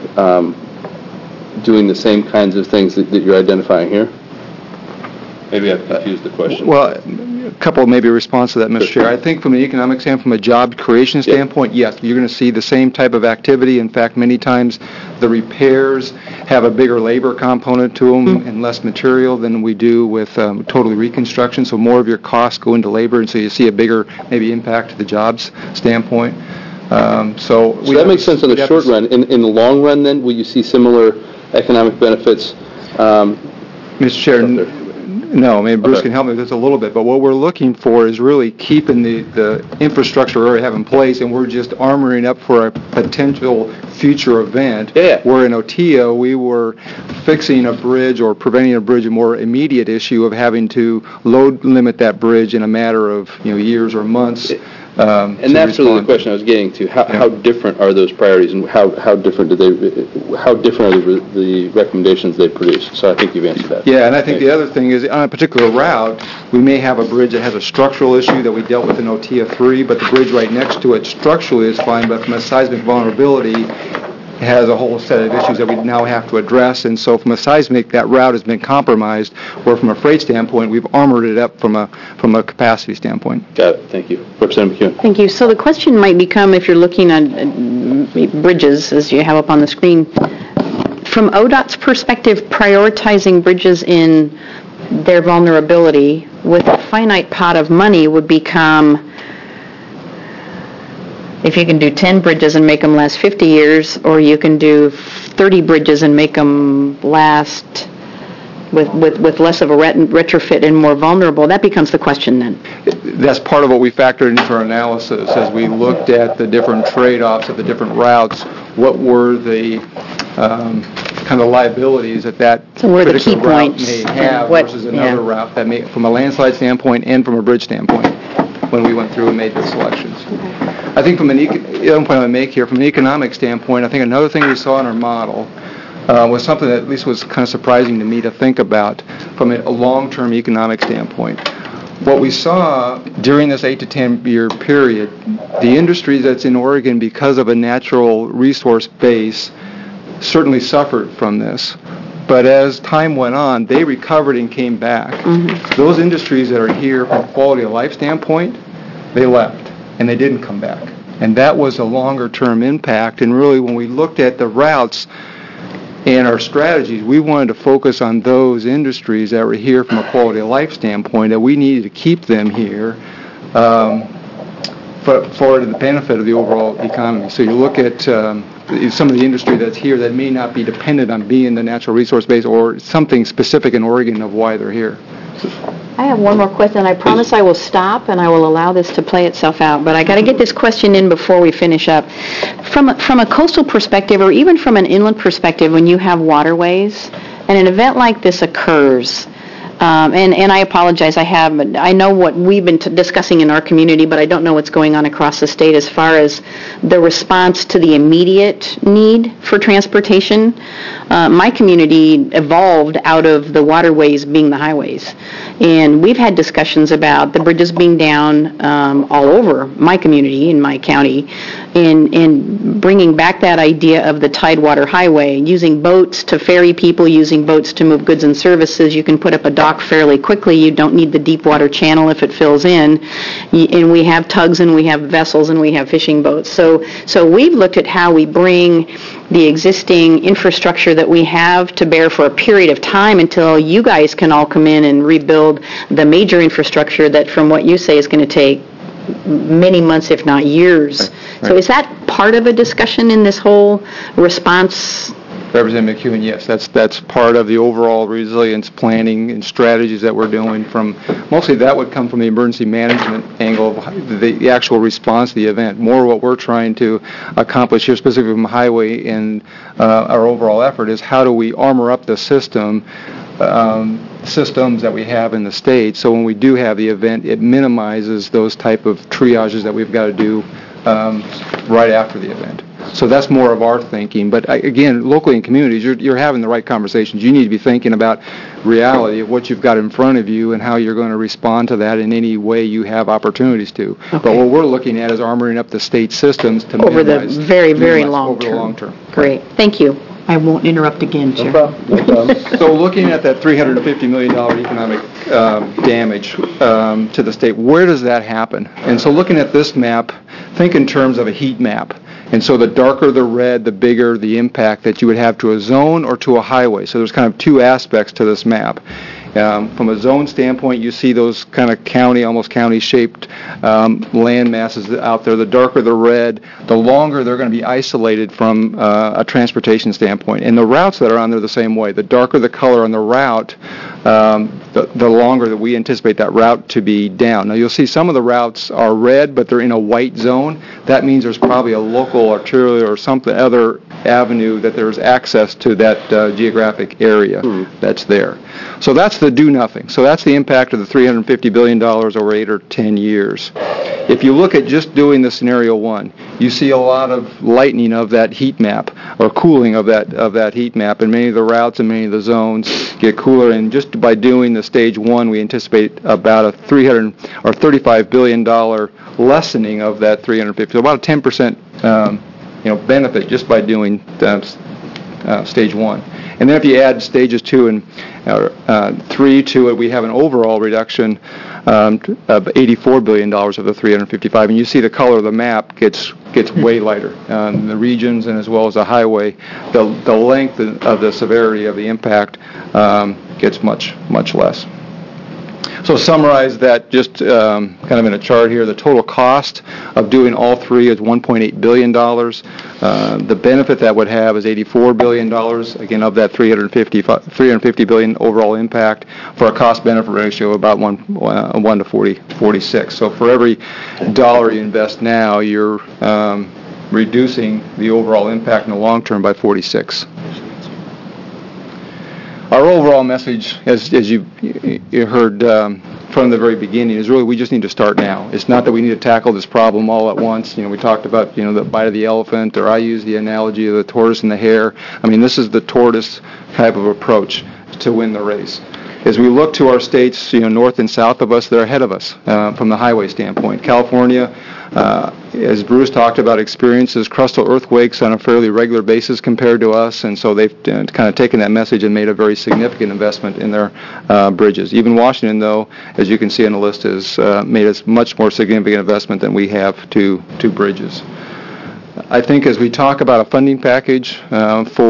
doing the same kinds of things that you're identifying here? Maybe I've confused the question. Well, a couple maybe response to that, Mr. Chair. I think from an economic standpoint, from a job creation standpoint, yes, you're going to see the same type of activity. In fact, many times the repairs have a bigger labor component to them and less material than we do with totally reconstruction. So more of your costs go into labor, and so you see a bigger maybe impact to the jobs standpoint. So that makes sense in the short run. In the long run, then, will you see similar economic benefits? Mr. Chair, no, maybe Bruce can help me with this a little bit, but what we're looking for is really keeping the infrastructure we already have in place, and we're just armoring up for a potential future event. Where in OTIA, we were fixing a bridge or preventing a bridge, a more immediate issue of having to load limit that bridge in a matter of years or months. And that's really the question I was getting to. How different are those priorities, and how different are the recommendations they produce? So I think you've answered that. Yeah, and I think the other thing is on a particular route, we may have a bridge that has a structural issue that we dealt with in OTIA 3, but the bridge right next to it structurally is fine, but from a seismic vulnerability, has a whole set of issues that we now have to address, and so from a seismic, that route has been compromised, where from a freight standpoint, we've armored it up from a capacity standpoint. Got it. Thank you. Representative McEwen. Thank you. So the question might become, if you're looking at bridges, as you have up on the screen, from ODOT's perspective, prioritizing bridges in their vulnerability with a finite pot of money would become, if you can do 10 bridges and make them last 50 years, or you can do 30 bridges and make them last with less of a retrofit and more vulnerable, that becomes the question then. That's part of what we factored into our analysis as we looked at the different trade-offs of the different routes. What were the kind of liabilities that particular route may have versus another route that may, from a landslide standpoint and from a bridge standpoint, when we went through and made the selections. I think from the other point I make here, from an economic standpoint, I think another thing we saw in our model was something that at least was kind of surprising to me to think about from a long-term economic standpoint. What we saw during this 8 to 10 year period, the industry that's in Oregon because of a natural resource base certainly suffered from this. But as time went on, they recovered and came back. Those industries that are here from a quality of life standpoint, they left, and they didn't come back. And that was a longer-term impact. And really, when we looked at the routes and our strategies, we wanted to focus on those industries that were here from a quality of life standpoint, that we needed to keep them here for the benefit of the overall economy. So you look at some of the industry that's here that may not be dependent on being the natural resource base or something specific in Oregon of why they're here. I have one more question. I promise I will stop and I will allow this to play itself out, but I got to get this question in before we finish up. From a coastal perspective, or even from an inland perspective, when you have waterways and an event like this occurs, and I apologize, I know what we've been discussing in our community, but I don't know what's going on across the state as far as the response to the immediate need for transportation. My community evolved out of the waterways being the highways, and we've had discussions about the bridges being down all over my community in my county, and bringing back that idea of the Tidewater Highway, using boats to ferry people, using boats to move goods and services. You can put up a dock fairly quickly. You don't need the deep water channel if it fills in. And we have tugs and we have vessels and we have fishing boats. So we've looked at how we bring the existing infrastructure that we have to bear for a period of time until you guys can all come in and rebuild the major infrastructure that, from what you say, is going to take many months, if not years. Right. So is that part of a discussion in this whole response? Representative McEwen, yes, that's part of the overall resilience planning and strategies that we're doing. From mostly that would come from the emergency management angle of the actual response to the event. More what we're trying to accomplish here, specifically from highway and our overall effort, is how do we armor up the systems that we have in the state, so when we do have the event, it minimizes those type of triages that we've got to do right after the event. So that's more of our thinking. But again, locally in communities, you're having the right conversations. You need to be thinking about reality of what you've got in front of you and how you're going to respond to that in any way you have opportunities to. Okay. But what we're looking at is armoring up the state systems to over the very, very long term. Over the long term. Great. Thank you. I won't interrupt again, Chair. No problem. So looking at that $350 million economic damage to the state, where does that happen? And so looking at this map, think in terms of a heat map. And so the darker the red, the bigger the impact that you would have to a zone or to a highway. So there's kind of two aspects to this map. From a zone standpoint, you see those kind of almost county-shaped land masses out there. The darker the red, the longer they're going to be isolated from a transportation standpoint. And the routes that are on there the same way. The darker the color on the route, the longer that we anticipate that route to be down. Now, you'll see some of the routes are red, but they're in a white zone. That means there's probably a local arterial or something other avenue that there's access to that geographic area that's there. So that's the do nothing. So that's the impact of the $350 billion over 8 or 10 years. If you look at just doing the scenario one, you see a lot of lightening of that heat map, or cooling of that heat map, and many of the routes and many of the zones get cooler. And just by doing the stage one, we anticipate about a $35 billion lessening of that 350. So about a 10% benefit just by doing stage one. And then if you add stages 2 and 3 to it, we have an overall reduction of $84 billion of the 355. And you see the color of the map gets way lighter. The regions and as well as the highway, the length of the severity of the impact gets much, much less. So summarize that just kind of in a chart here. The total cost of doing all three is $1.8 billion. The benefit that would have is $84 billion, again, of that $350 billion overall impact, for a cost-benefit ratio of about 1 to 46. So for every dollar you invest now, you're reducing the overall impact in the long term by 46. Our overall message, as you heard from the very beginning, is really we just need to start now. It's not that we need to tackle this problem all at once. We talked about the bite of the elephant, or I use the analogy of the tortoise and the hare. I mean, this is the tortoise type of approach to win the race. As we look to our states, north and south of us, they're ahead of us from the highway standpoint. California, as Bruce talked about, experiences crustal earthquakes on a fairly regular basis compared to us, and so they've kind of taken that message and made a very significant investment in their bridges. Even Washington, though, as you can see on the list, has made a much more significant investment than we have to bridges. I think as we talk about a funding package for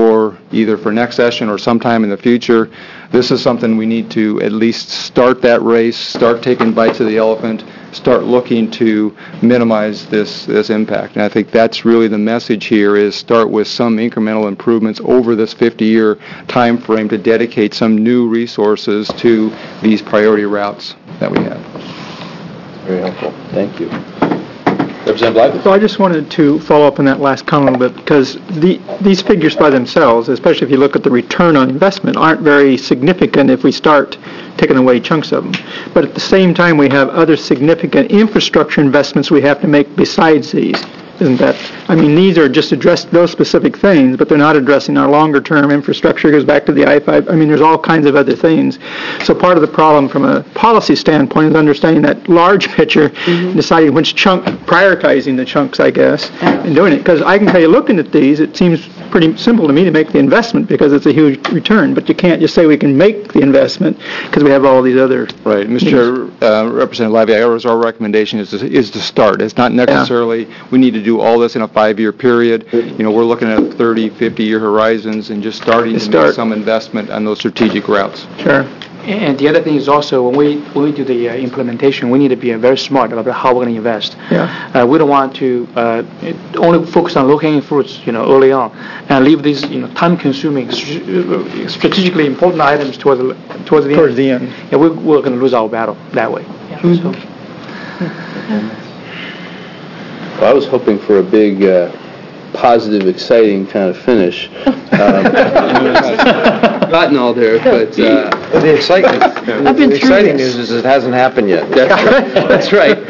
either for next session or sometime in the future. This is something we need to at least start that race, start taking bites of the elephant, start looking to minimize this impact. And I think that's really the message here, is start with some incremental improvements over this 50-year time frame to dedicate some new resources to these priority routes that we have. Very helpful. Thank you. Representative Blythe? So I just wanted to follow up on that last comment a little bit, because these figures by themselves, especially if you look at the return on investment, aren't very significant if we start taking away chunks of them. But at the same time, we have other significant infrastructure investments we have to make besides these. Isn't that? I mean, these are just addressed those specific things, but they're not addressing our longer-term infrastructure. It goes back to the I-5. I mean, there's all kinds of other things. So part of the problem from a policy standpoint is understanding that large picture, deciding which chunk, prioritizing the chunks, I guess, and doing it. Because I can tell you, looking at these, it seems pretty simple to me to make the investment because it's a huge return. But you can't just say we can make the investment because we have all these other Right. Mr. Representative Lively, our recommendation is to start. It's not necessarily we need to do all this in a 5-year period. You know, we're looking at 30, 50-year horizons and just starting to make some investment on those strategic routes. Sure. And the other thing is also, when we do the implementation, we need to be very smart about how we're going to invest. Yeah. We don't want to only focus on low-hanging fruits, early on, and leave these, time-consuming, strategically important items towards the end. Yeah, we're going to lose our battle that way. Yeah, so. Well, I was hoping for a big, positive, exciting kind of finish. Gotten all there, but the exciting, the exciting news is it hasn't happened yet. That's right.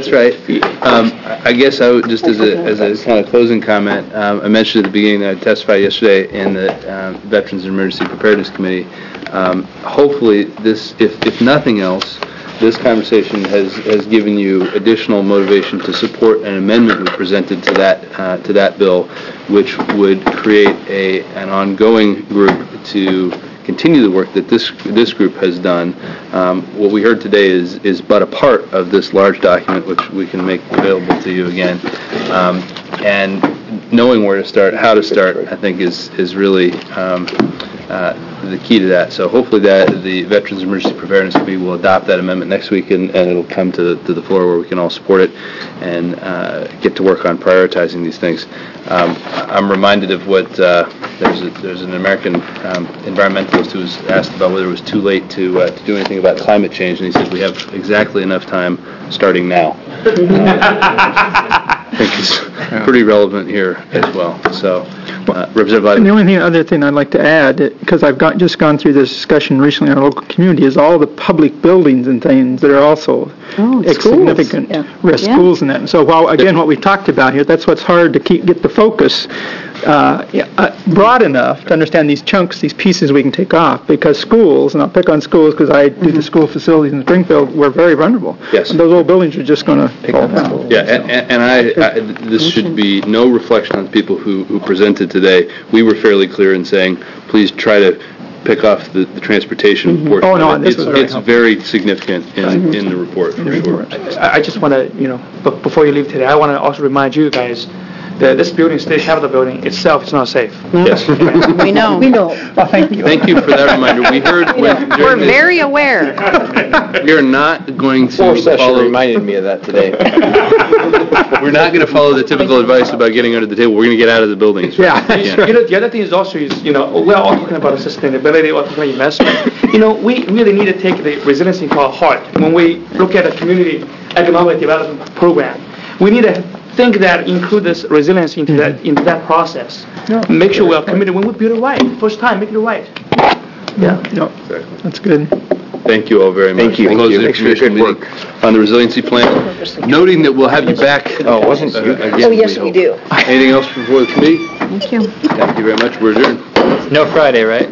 I guess I would just as a kind of closing comment, I mentioned at the beginning that I testified yesterday in the Veterans and Emergency Preparedness Committee. Hopefully, this, if nothing else, this conversation has given you additional motivation to support an amendment we presented to that bill, which would create an ongoing group to continue the work that this group has done. What we heard today is but a part of this large document, which we can make available to you again. And knowing where to start, how to start, I think is really the key to that. So hopefully that the Veterans Emergency Preparedness Committee will adopt that amendment next week, and it'll come to the floor where we can all support it and get to work on prioritizing these things. I'm reminded of what there's an American environmentalist who was asked about whether it was too late to do anything about climate change, and he said we have exactly enough time starting now. I think it's pretty relevant here as well. So, Representative Biden. And the other thing I'd like to add, because I've just gone through this discussion recently in our local community, is all the public buildings and things that are also significant risk, schools and that. And so while, again, what we talked about here, that's what's hard to get the focus broad enough to understand these chunks, these pieces we can take off, because schools, and I'll pick on schools because I do the school facilities in Springfield, we're very vulnerable. Yes. And those old buildings are just going to fall down. Yeah, and this should be no reflection on the people who presented today. We were fairly clear in saying, please try to pick off the transportation portion. Oh, no, of it. It's very significant in the report, for sure. I just want to, before you leave today, I want to also remind you guys that this building, State Capitol building itself, is not safe. Yes. We know. Well, thank you. Thank you for that reminder. We heard We're very aware. We are not going to follow. Reminded me of that today. We're not going to follow the typical advice about getting under the table. We're going to get out of the buildings. Yeah. The other thing is also we're all talking about sustainability, we're talking about investment. We really need to take the resiliency to our heart when we look at a community economic development program. We need to think that include this resilience into that process. Yeah. Make sure we are committed when we build it right. First time, make it right. Yeah. No, exactly. That's good. Thank you all very much. Thank you. We'll close the information meeting on the resiliency plan. Noting that we'll have you back. Oh, wasn't you? Oh, yes, we do. Anything else before the committee? Thank you. Thank you very much. We're adjourned. No Friday, right?